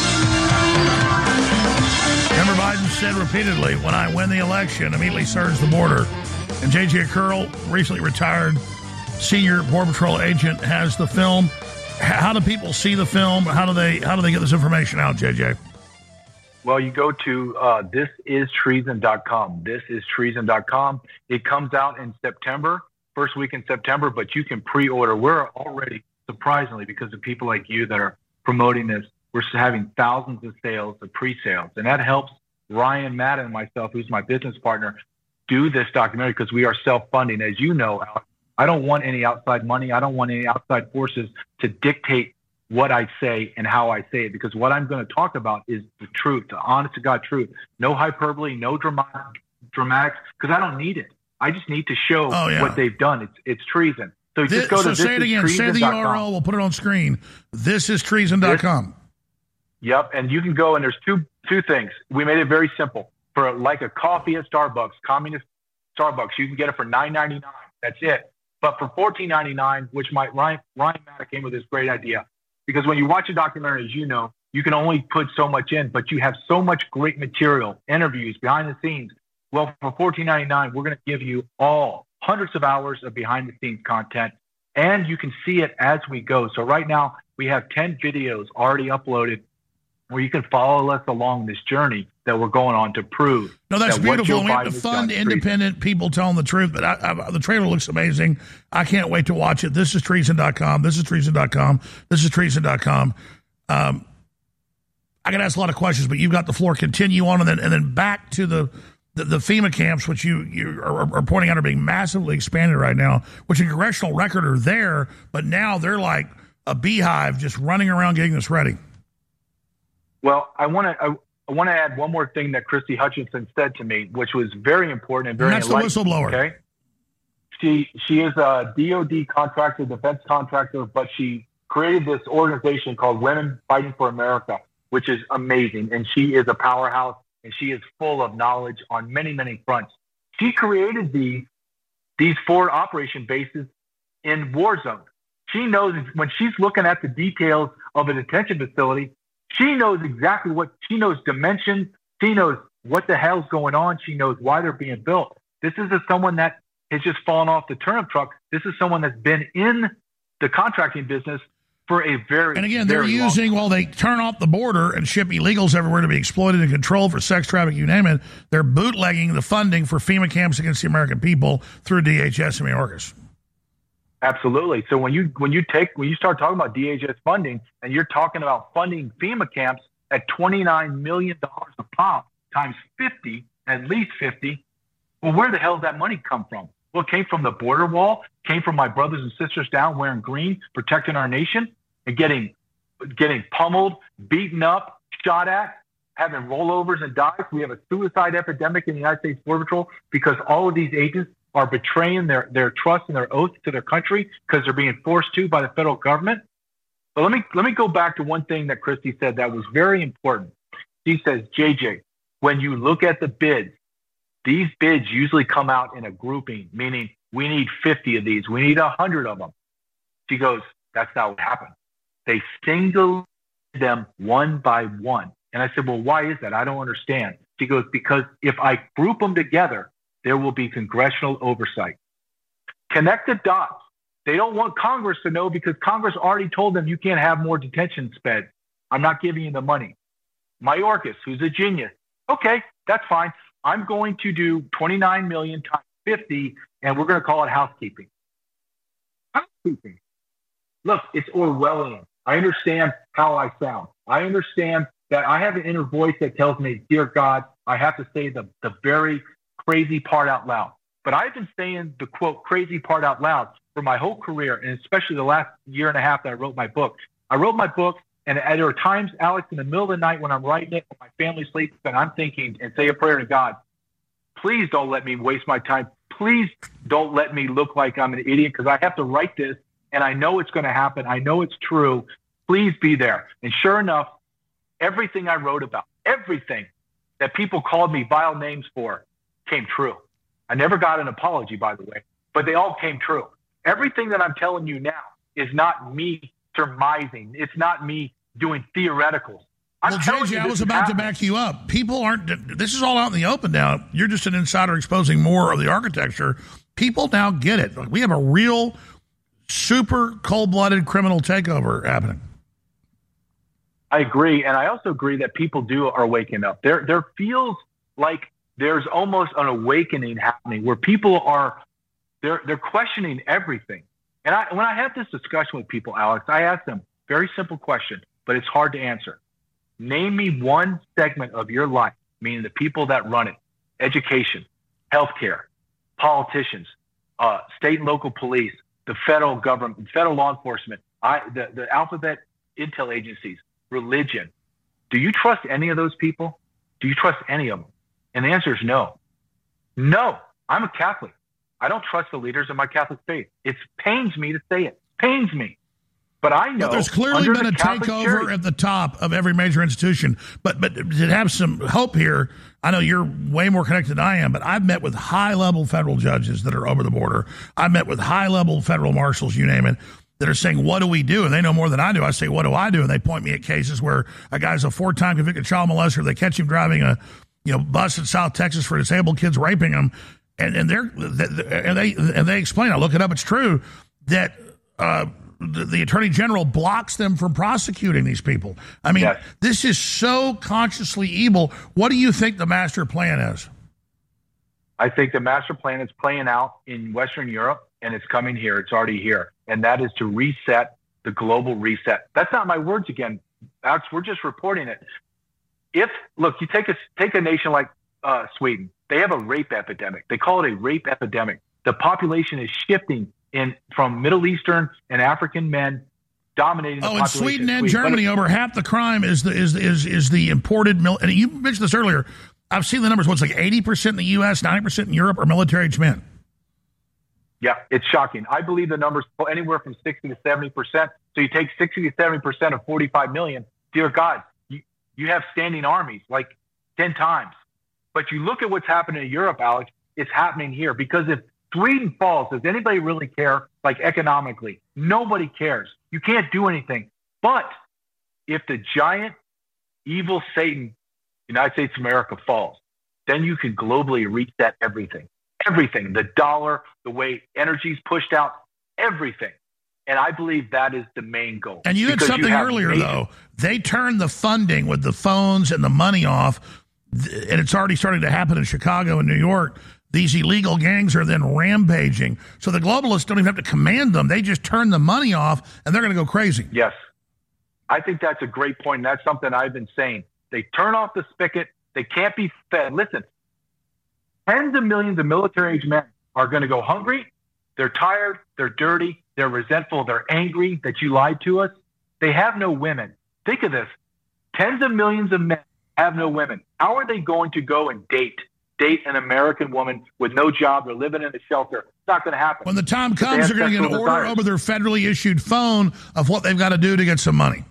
Remember, Biden said repeatedly, when I win the election, immediately surge the border. And J J Curl, recently retired senior Border Patrol agent, has the film. How do people see the film? How do they how do they get this information out, J J? Well, you go to uh, this is treason dot com. this is treason dot com. It comes out in September, first week in September, but you can pre-order. We're already, surprisingly, because of people like you that are promoting this, we're having thousands of sales of pre-sales. And that helps Ryan Madden and myself, who's my business partner, do this documentary because we are self-funding. As you know, Alex, I don't want any outside money. I don't want any outside forces to dictate what I say and how I say it, because what I'm going to talk about is the truth, the honest to God truth. No hyperbole, no dramatic, dramatics, because I don't need it. I just need to show oh, yeah. what they've done. It's it's treason. So this, just go so to say it again. Say the U R L. We'll put it on screen. this is treason dot com. Yep, and you can go, and there's two two things. We made it very simple. For like a coffee at Starbucks, communist Starbucks, you can get it for nine ninety-nine. That's it. But for fourteen ninety-nine, which my Ryan Ryan Maddock came with this great idea, because when you watch a documentary, as you know, you can only put so much in, but you have so much great material, interviews, behind the scenes. Well, for fourteen ninety-nine, we're going to give you all hundreds of hours of behind the scenes content, and you can see it as we go. So right now, we have ten videos already uploaded where you can follow us along this journey that we're going on to prove. No, that's that beautiful. We have to fund independent people telling the truth, but I, I, the trailer looks amazing. I can't wait to watch it. This is treason dot com. This is treason dot com. This is treason dot com. Um, I can ask a lot of questions, but you've got the floor. Continue on, and then and then back to the the, the FEMA camps, which you, you are, are pointing out are being massively expanded right now, which in congressional record are there, but now they're like a beehive just running around getting this ready. Well, I want to I, I want to add one more thing that Christy Hutchinson said to me, which was very important and very and that's the whistleblower. Okay, she she is a D O D contractor, defense contractor, but she created this organization called Women Fighting for America, which is amazing, and she is a powerhouse, and she is full of knowledge on many many fronts. She created these these forward operation bases in war zones. She knows when she's looking at the details of a detention facility. She knows exactly what, she knows dimensions. She knows what the hell's going on. She knows why they're being built. This is a, someone that has just fallen off the turnip truck. This is someone that's been in the contracting business for a very, and again, they're using, while they turn off the border and ship illegals everywhere to be exploited and controlled for sex trafficking, you name it, they're bootlegging the funding for FEMA camps against the American people through D H S and Mayorkas. Absolutely. So when you when you take when you start talking about D H S funding and you're talking about funding FEMA camps at twenty-nine million dollars a pop times fifty, at least fifty, well, where the hell does that money come from? Well, it came from the border wall, came from my brothers and sisters down wearing green, protecting our nation, and getting getting pummeled, beaten up, shot at, having rollovers and dives. We have a suicide epidemic in the United States Border Patrol because all of these agents are betraying their, their trust and their oath to their country because they're being forced to by the federal government. But let me let me go back to one thing that Christy said that was very important. She says, J J, when you look at the bids, these bids usually come out in a grouping, meaning we need fifty of these, we need one hundred of them. She goes, that's not what happened. They single them one by one. And I said, well, why is that? I don't understand. She goes, because if I group them together, there will be congressional oversight. Connect the dots. They don't want Congress to know because Congress already told them you can't have more detention beds. I'm not giving you the money. Mayorkas, who's a genius. Okay, that's fine. I'm going to do twenty-nine million times fifty, and we're going to call it housekeeping. Housekeeping. Look, it's Orwellian. I understand how I sound. I understand that I have an inner voice that tells me, dear God, I have to say the, the very crazy part out loud. But I've been saying the, quote, crazy part out loud for my whole career, and especially the last year and a half that I wrote my book. I wrote my book, and there are times, Alex, in the middle of the night when I'm writing it, when my family sleeps, and I'm thinking and say a prayer to God, please don't let me waste my time. Please don't let me look like I'm an idiot, because I have to write this, and I know it's going to happen. I know it's true. Please be there. And sure enough, everything I wrote about, everything that people called me vile names for came true. I never got an apology, by the way, but they all came true. Everything that I'm telling you now is not me surmising. It's not me doing theoreticals. I'm well, J J, I was about to back you up. People aren't, this is all out in the open now. You're just an insider exposing more of the architecture. People now get it. Like, we have a real super cold-blooded criminal takeover happening. I agree. And I also agree that people do are waking up. There, there feels like there's almost an awakening happening where people are, they're, they're questioning everything. And I, when I have this discussion with people, Alex, I ask them very simple question, but it's hard to answer. Name me one segment of your life, meaning the people that run it, education, healthcare, politicians, uh, state and local police, the federal government, federal law enforcement, I, the, the alphabet intel agencies, religion. Do you trust any of those people? Do you trust any of them? And the answer is no. No. I'm a Catholic. I don't trust the leaders of my Catholic faith. It pains me to say it. Pains me. But I know but there's clearly been a Catholic takeover Church, at the top of every major institution. But but to have some hope here, I know you're way more connected than I am, but I've met with high-level federal judges that are over the border. I've met with high-level federal marshals, you name it, that are saying, what do we do? And they know more than I do. I say, what do I do? And they point me at cases where a guy's a four-time convicted child molester. They catch him driving a you know bus in South Texas for disabled kids, raping them. And, and, they're, and, they, and they explain, I look it up, it's true, that uh, the, the Attorney General blocks them from prosecuting these people. I mean, yes. This is so consciously evil. What do you think the master plan is? I think the master plan is playing out in Western Europe, and it's coming here. It's already here. And that is to reset the global reset. That's not my words again, Alex. We're just reporting it. If, look, you take a, take a nation like uh, Sweden. They have a rape epidemic. They call it a rape epidemic. The population is shifting in from Middle Eastern and African men dominating the oh, population. Oh, in Sweden and Sweden. Germany, over half the crime is the is is is the imported mil- and you mentioned this earlier. I've seen the numbers. What's like eighty percent in the U S, ninety percent in Europe are military-aged men. Yeah, it's shocking. I believe the numbers go anywhere from sixty to seventy percent. So you take sixty to seventy percent of forty-five million. Dear God, you, you have standing armies like ten times. But you look at what's happening in Europe, Alex, it's happening here. Because if Sweden falls, does anybody really care? Like economically, nobody cares. You can't do anything. But if the giant evil Satan, United States of America, falls, then you can globally reset everything. Everything. The dollar, the way energy's pushed out, everything. And I believe that is the main goal. And you had something you earlier, nations. though. They turned the funding with the phones and the money off. And it's already starting to happen in Chicago and New York. These illegal gangs are then rampaging. So the globalists don't even have to command them. They just turn the money off, and they're going to go crazy. Yes. I think that's a great point, and that's something I've been saying. They turn off the spigot. They can't be fed. Listen, tens of millions of military-age men are going to go hungry. They're tired. They're dirty. They're resentful. They're angry that you lied to us. They have no women. Think of this. Tens of millions of men have no women. How are they going to go and date date an American woman with no job or living in a shelter? It's not going to happen. When the time comes, they're going to get an order desires. over their federally issued phone of what they've got to do to get some money.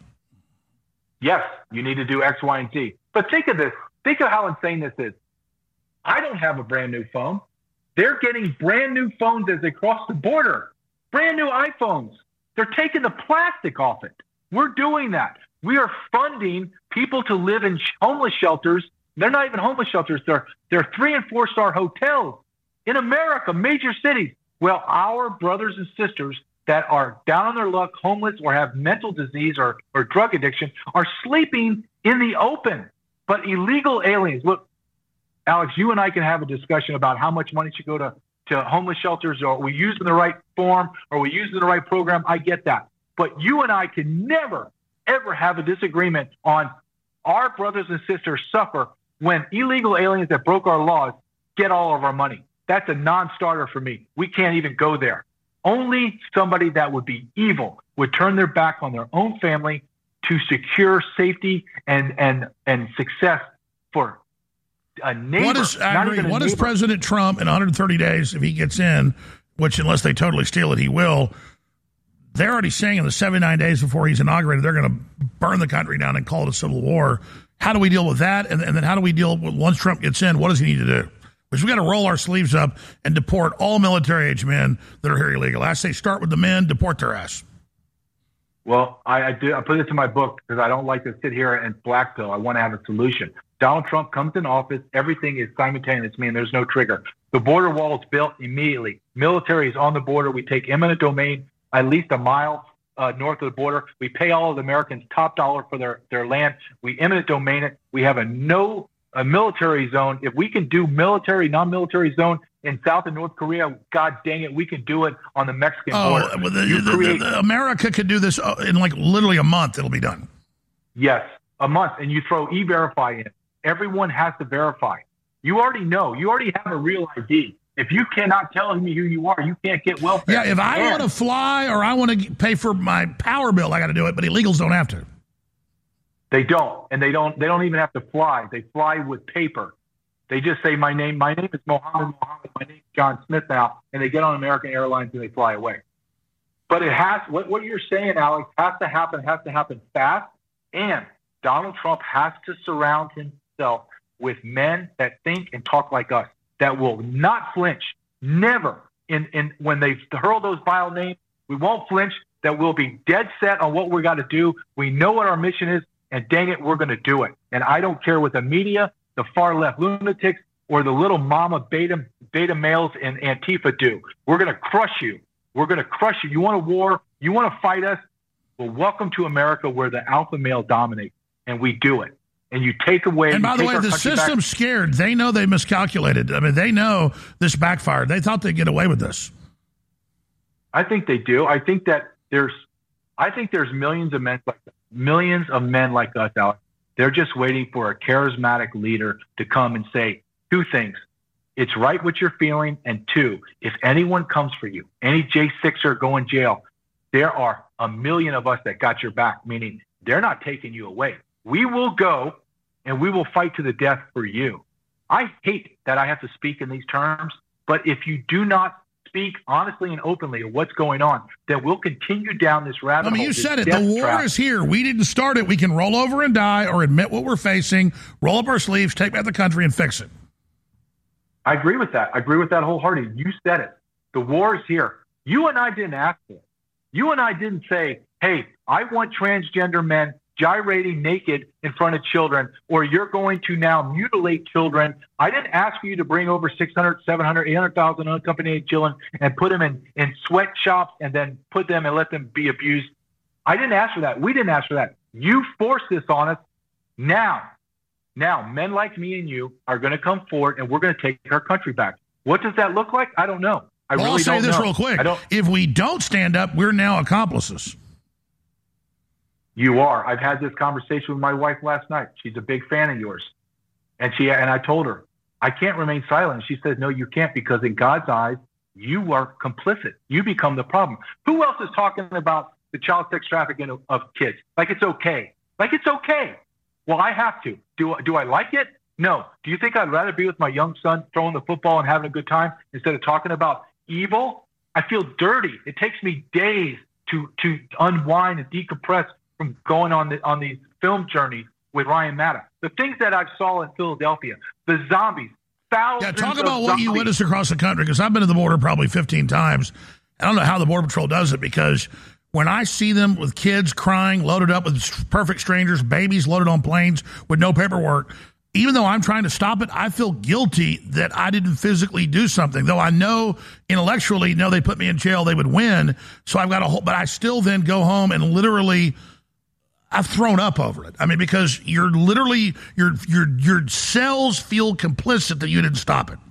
Yes, you need to do X, Y, and Z. But think of this. Think of how insane this is. I don't have a brand new phone. They're getting brand new phones as they cross the border. Brand new iPhones. They're taking the plastic off it. We're doing that. We are funding people to live in homeless shelters. They're not even homeless shelters. They're, they're three and four star hotels in America, major cities. Well, our brothers and sisters that are down on their luck, homeless, or have mental disease or, or drug addiction are sleeping in the open. But illegal aliens, look, Alex, you and I can have a discussion about how much money should go to, to homeless shelters, or we use in the right form, or we use in the right program. I get that. But you and I can never, ever have a disagreement on our brothers and sisters suffer when illegal aliens that broke our laws get all of our money. That's a non-starter for me. We can't even go there. Only somebody that would be evil would turn their back on their own family to secure safety and and and success for a neighbor. What is, I agree, what is neighbor. President Trump in one hundred thirty days, if he gets in, which unless they totally steal it, he will, they're already saying in the seventy-nine days before he's inaugurated, they're going to burn the country down and call it a civil war. How do we deal with that? And, and then how do we deal with, once Trump gets in, what does he need to do? Because we've got to roll our sleeves up and deport all military-age men that are here illegal. I say start with the men, deport their ass. Well, I, I, do, I put this in my book because I don't like to sit here and black pill. I want to have a solution. Donald Trump comes in office. Everything is simultaneous, meaning there's no trigger. The border wall is built immediately. Military is on the border. We take eminent domain at least a mile uh, north of the border. We pay all of the Americans top dollar for their, their land. We eminent domain it. We have a no a military zone. If we can do military, non-military zone in South and North Korea, God dang it, we can do it on the Mexican oh, border. Well, the, the, create, the, the America could do this in like literally a month. It'll be done. Yes, a month. And you throw E-Verify in. Everyone has to verify. You already know. You already have a real I D. If you cannot tell me who you are, you can't get welfare. Yeah, if I and, want to fly or I want to pay for my power bill, I got to do it. But illegals don't have to. They don't, and they don't. They don't even have to fly. They fly with paper. They just say, "My name, my name is Mohammed Mohammed. My name is John Smith now," and they get on American Airlines and they fly away. But it has what, what you're saying, Alex, has to happen. Has to happen fast, and Donald Trump has to surround himself with men that think and talk like us, that will not flinch, never. In in when they hurl those vile names, we won't flinch. That we'll be dead set on what we got to do. We know what our mission is. And dang it, we're going to do it. And I don't care what the media, the far left lunatics, or the little mama beta beta males in Antifa do. We're going to crush you. We're going to crush you. You want a war? You want to fight us? Well, welcome to America, where the alpha male dominates, and we do it. And you take away. And by the way, the system's scared. They know they miscalculated. I mean, they know this backfired. They thought they'd get away with this. I think they do. I think that there's, I think there's millions of men like that. Millions of men like us out. They're just waiting for a charismatic leader to come and say two things. It's right what you're feeling. And two, if anyone comes for you, any J sixer go in jail, there are a million of us that got your back, meaning they're not taking you away. We will go and we will fight to the death for you. I hate that I have to speak in these terms, but if you do not speak honestly and openly of what's going on, then we'll continue down this rabbit hole. I mean, you said it. The war trap. is here. We didn't start it. We can roll over and die or admit what we're facing, roll up our sleeves, take back the country, and fix it. I agree with that. I agree with that wholeheartedly. You said it. The war is here. You and I didn't ask for it. You and I didn't say, hey, I want transgender men gyrating naked in front of children, or you're going to now mutilate children. I didn't ask for you to bring over six hundred, seven hundred, eight hundred thousand unaccompanied children and put them in, in sweatshops and then put them and let them be abused. I didn't ask for that. We didn't ask for that. You forced this on us. Now, now men like me and you are going to come forward and we're going to take our country back. What does that look like? I don't know. I well, really I'll say don't this know. real quick. I don't, if we don't stand up, we're now accomplices. You are. I've had this conversation with my wife last night. She's a big fan of yours. And she and I told her, I can't remain silent. She says, no, you can't, because in God's eyes, you are complicit. You become the problem. Who else is talking about the child sex trafficking of, of kids? Like it's okay. Like it's okay. Well, I have to. Do, do I like it? No. Do you think I'd rather be with my young son throwing the football and having a good time instead of talking about evil? I feel dirty. It takes me days to to unwind and decompress from going on the, on these film journeys with Ryan Matta. The things that I saw in Philadelphia, the zombies, thousands Yeah, talk about what zombies. you witnessed across the country, because I've been to the border probably fifteen times. I don't know how the Border Patrol does it, because when I see them with kids crying, loaded up with perfect strangers, babies loaded on planes with no paperwork, even though I'm trying to stop it, I feel guilty that I didn't physically do something. Though I know intellectually, no, they put me in jail, they would win. So I've got a whole, but I still then go home and literally, I've thrown up over it. I mean, because you're literally, your your your cells feel complicit that you didn't stop it.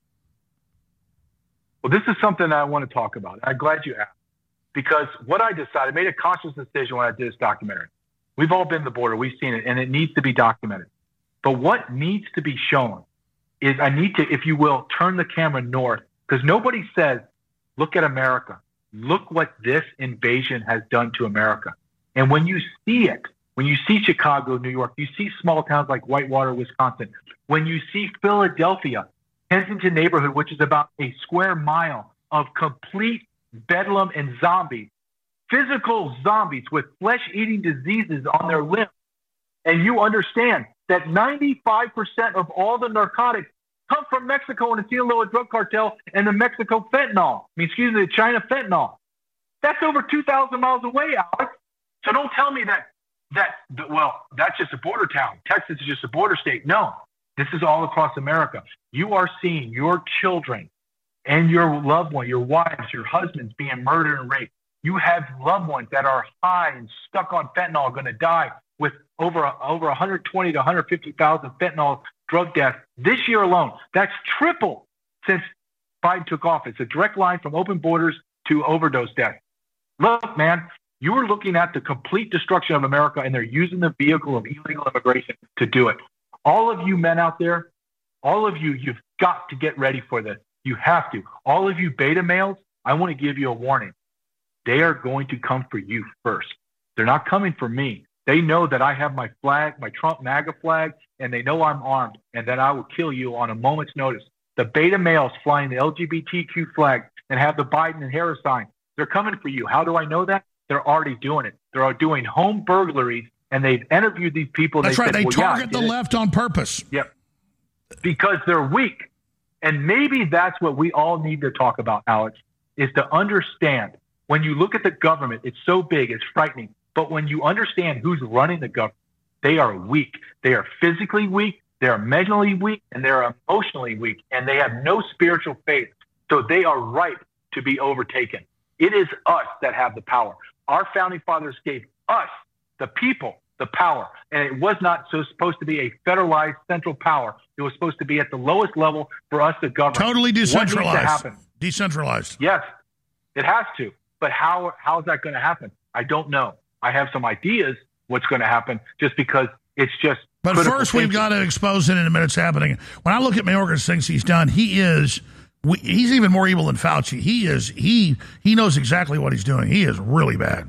Well, this is something I want to talk about. I'm glad you asked. Because what I decided, I made a conscious decision when I did this documentary. We've all been to the border. We've seen it, and it needs to be documented. But what needs to be shown is I need to, if you will, turn the camera north, because nobody says, look at America. Look what this invasion has done to America. And when you see it, when you see Chicago, New York, you see small towns like Whitewater, Wisconsin, when you see Philadelphia, Kensington neighborhood, which is about a square mile of complete bedlam and zombies, physical zombies with flesh-eating diseases on their limbs. And you understand that ninety-five percent of all the narcotics come from Mexico and the Sinaloa drug cartel and the Mexico fentanyl. I mean, excuse me, the China fentanyl. That's over two thousand miles away, Alex. So don't tell me that, that, well, that's just a border town. Texas is just a border state. No, this is all across America. You are seeing your children and your loved one, your wives, your husbands being murdered and raped. You have loved ones that are high and stuck on fentanyl, going to die with over over one hundred twenty to one hundred fifty thousand fentanyl drug deaths this year alone. That's triple since Biden took office. A direct line from open borders to overdose deaths. Look, man, you are looking at the complete destruction of America, and they're using the vehicle of illegal immigration to do it. All of you men out there, all of you, you've got to get ready for this. You have to. All of you beta males, I want to give you a warning. They are going to come for you first. They're not coming for me. They know that I have my flag, my Trump MAGA flag, and they know I'm armed and that I will kill you on a moment's notice. The beta males flying the L G B T Q flag and have the Biden and Harris sign, they're coming for you. How do I know that? They're already doing it. They're doing home burglaries, and they've interviewed these people. That's they right. Said, they well, target yeah, the it. left on purpose. Yep. Because they're weak. And maybe that's what we all need to talk about, Alex, is to understand when you look at the government, it's so big, it's frightening. But when you understand who's running the government, they are weak. They are physically weak, they are mentally weak, and they're emotionally weak, and they have no spiritual faith. So they are ripe to be overtaken. It is us that have the power. Our founding fathers gave us, the people, the power. And it was not so supposed to be a federalized central power. It was supposed to be at the lowest level for us to govern. Totally decentralized. What needs to happen? Decentralized. Yes, it has to. But how how is that going to happen? I don't know. I have some ideas what's going to happen just because it's just. But first, thinking. We've got to expose it in a minute. It's happening. When I look at Mayorkas things he's done, he is. We, he's even more evil than Fauci. He is. He he knows exactly what he's doing. He is really bad.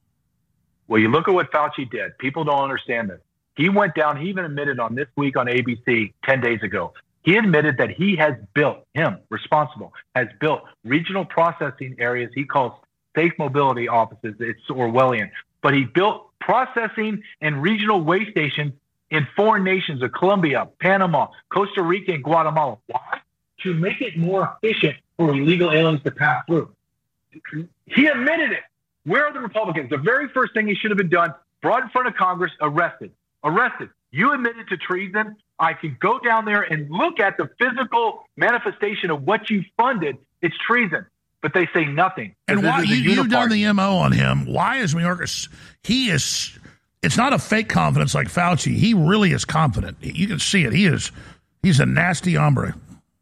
Well, you look at what Fauci did. People don't understand this. He went down. He even admitted on This Week on A B C ten days ago. He admitted that he has built, him, responsible, has built regional processing areas he calls safe mobility offices. It's Orwellian. But he built processing and regional weigh stations in foreign nations of Colombia, Panama, Costa Rica, and Guatemala. Why? To make it more efficient for illegal aliens to pass through. He admitted it. Where are the Republicans? The very first thing he should have been done, brought in front of Congress, arrested. Arrested. You admitted to treason. I can go down there and look at the physical manifestation of what you funded. It's treason. But they say nothing. And why you, you've done the M O on him. Why is Mayorkas? He is. It's not a fake confidence like Fauci. He really is confident. You can see it. He is. He's a nasty hombre.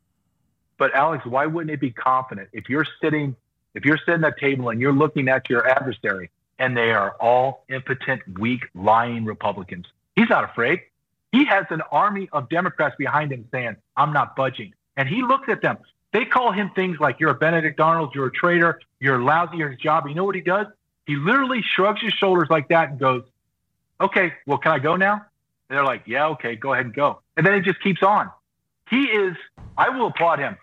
But Alex, why wouldn't it be confident if you're sitting, if you're sitting at a table and you're looking at your adversary and they are all impotent, weak, lying Republicans? He's not afraid. He has an army of Democrats behind him saying, "I'm not budging," and he looks at them. They call him things like, "You're a Benedict Arnold, you're a traitor, you're lousy at your job." You know what he does? He literally shrugs his shoulders like that and goes, "Okay, well, can I go now?" And they're like, "Yeah, okay, go ahead and go." And then he just keeps on. He is, I will applaud him.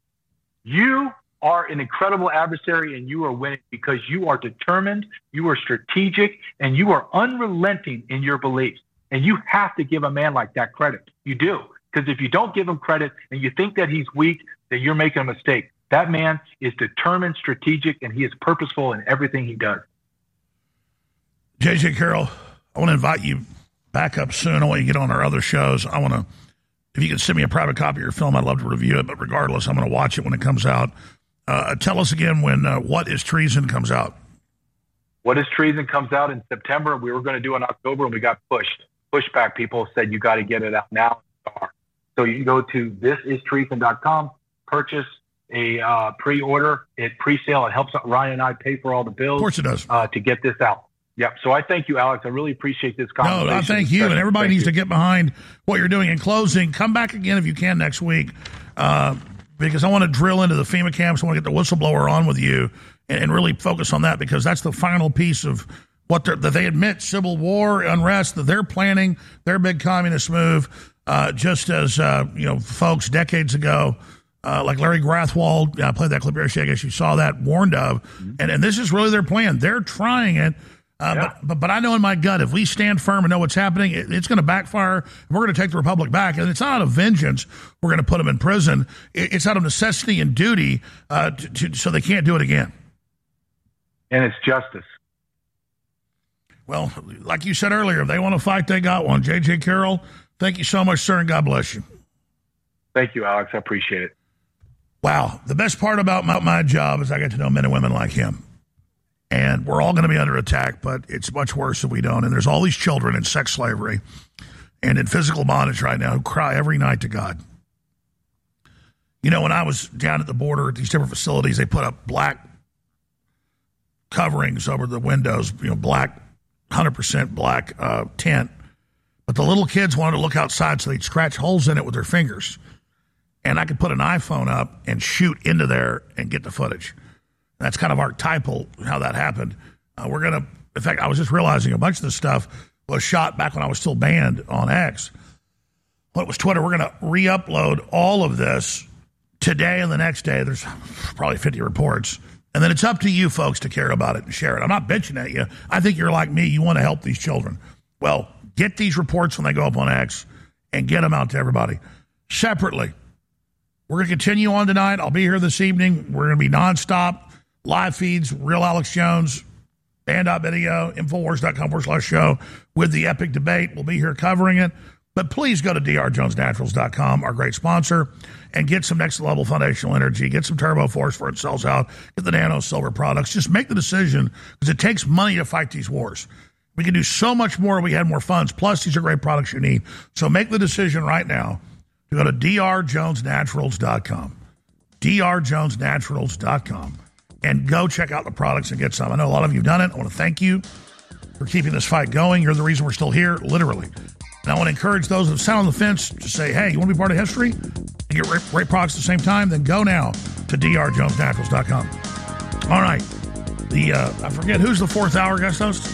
You are an incredible adversary and you are winning because you are determined, you are strategic, and you are unrelenting in your beliefs. And you have to give a man like that credit. You do. Because if you don't give him credit and you think that he's weak, then you're making a mistake. That man is determined, strategic, and he is purposeful in everything he does. J J Carroll, I want to invite you back up soon. I want you to get on our other shows. I want to, if you can send me a private copy of your film, I'd love to review it. But regardless, I'm going to watch it when it comes out. Uh, tell us again when uh, What is Treason comes out. What is Treason comes out in September. We were going to do it in October, and we got pushed. Pushback. People said, you got to get it out now. So you can go to this is treason dot com, purchase a uh, pre-order, it pre-sale. It helps Ryan and I pay for all the bills. Of course it does. Uh, to get this out. Yep. So I thank you, Alex. I really appreciate this conversation. No, I thank you. And everybody thank needs you. to get behind what you're doing. In closing, come back again if you can next week, uh, because I want to drill into the FEMA camps. I want to get the whistleblower on with you and, and really focus on that, because that's the final piece of what they're, that they admit, civil war, unrest, that they're planning their big communist move. Uh, just as, uh, you know, folks decades ago, uh, like Larry Grathwold, I played that clip here, I guess you saw that, warned of. Mm-hmm. And, and this is really their plan. They're trying it. Uh, yeah. but, but but I know in my gut, if we stand firm and know what's happening, it, it's going to backfire. We're going to take the republic back. And it's not out of vengeance. We're going to put them in prison. It, it's out of necessity and duty uh, to, to, so they can't do it again. And it's justice. Well, like you said earlier, if they want to fight, they got one. J J. Carroll, thank you so much, sir, and God bless you. Thank you, Alex. I appreciate it. Wow. The best part about my, my job is I get to know men and women like him. And we're all going to be under attack, but it's much worse if we don't. And there's all these children in sex slavery and in physical bondage right now who cry every night to God. You know, when I was down at the border at these different facilities, they put up black coverings over the windows, you know, black, one hundred percent black uh, tent. But the little kids wanted to look outside, so they'd scratch holes in it with their fingers. And I could put an iPhone up and shoot into there and get the footage. That's kind of archetypal how that happened. Uh, we're going to, in fact, I was just realizing a bunch of this stuff was shot back when I was still banned on X. Well, it was Twitter. We're going to re-upload all of this today and the next day. There's probably fifty reports. And then it's up to you folks to care about it and share it. I'm not bitching at you. I think you're like me. You want to help these children. Well, get these reports when they go up on X and get them out to everybody. Separately, we're going to continue on tonight. I'll be here this evening. We're going to be nonstop. Live feeds, Real Alex Jones, band.video, infowars.com forward slash show with the epic debate. We'll be here covering it. But please go to d r jones naturals dot com, our great sponsor, and get some next level foundational energy. Get some Turbo Force for it sells out. Get the Nano Silver products. Just make the decision, because it takes money to fight these wars. We can do so much more if we had more funds. Plus, these are great products you need. So make the decision right now to go to d r jones naturals dot com. d r jones naturals dot com. And go check out the products and get some. I know a lot of you have done it. I want to thank you for keeping this fight going. You're the reason we're still here, literally. And I want to encourage those that sound on the fence to say, hey, you want to be part of history and get great, great products at the same time? Then go now to d r jones naturals dot com. All right. The uh, I forget, who's the fourth hour guest host?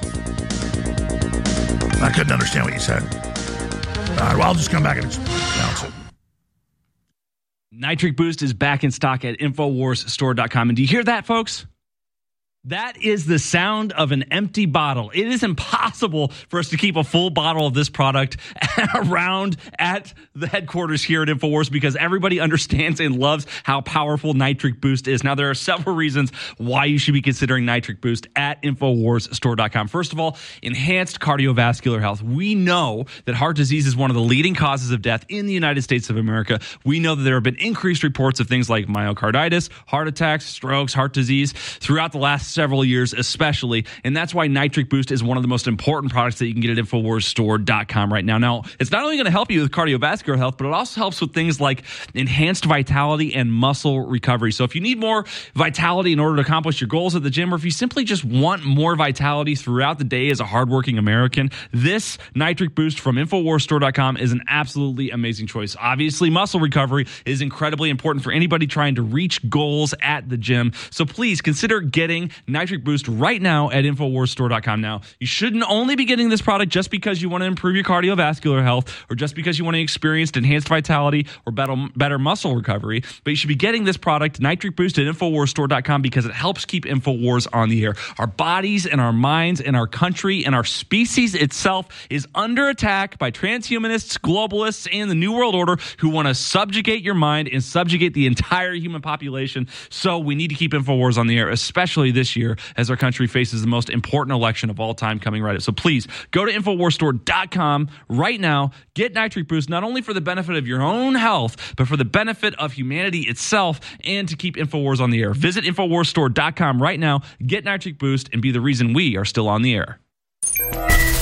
I couldn't understand what you said. All right, well, I'll just come back and announce it. Nitric Boost is back in stock at infowars store dot com. And do you hear that, folks? That is the sound of an empty bottle. It is impossible for us to keep a full bottle of this product around at the headquarters here at InfoWars, because everybody understands and loves how powerful Nitric Boost is. Now, there are several reasons why you should be considering Nitric Boost at infowars store dot com. First of all, enhanced cardiovascular health. We know that heart disease is one of the leading causes of death in the United States of America. We know that there have been increased reports of things like myocarditis, heart attacks, strokes, heart disease throughout the last several years especially, and that's why Nitric Boost is one of the most important products that you can get at infowars store dot com right now. Now, it's not only going to help you with cardiovascular health, but it also helps with things like enhanced vitality and muscle recovery. So if you need more vitality in order to accomplish your goals at the gym, or if you simply just want more vitality throughout the day as a hardworking American, this Nitric Boost from infowars store dot com is an absolutely amazing choice. Obviously, muscle recovery is incredibly important for anybody trying to reach goals at the gym. So please consider getting Nitric Boost right now at infowars store dot com. Now, you shouldn't only be getting this product just because you want to improve your cardiovascular health, or just because you want to experience enhanced vitality or better, better muscle recovery, but you should be getting this product, Nitric Boost, at infowars store dot com, because it helps keep InfoWars on the air. Our bodies and our minds and our country and our species itself is under attack by transhumanists, globalists, and the New World Order, who want to subjugate your mind and subjugate the entire human population. So we need to keep InfoWars on the air, especially this this year as our country faces the most important election of all time coming right up. So please go to infowars store dot com right now. Get Nitric Boost, not only for the benefit of your own health, but for the benefit of humanity itself and to keep InfoWars on the air. Visit infowars store dot com right now. Get Nitric Boost and be the reason we are still on the air.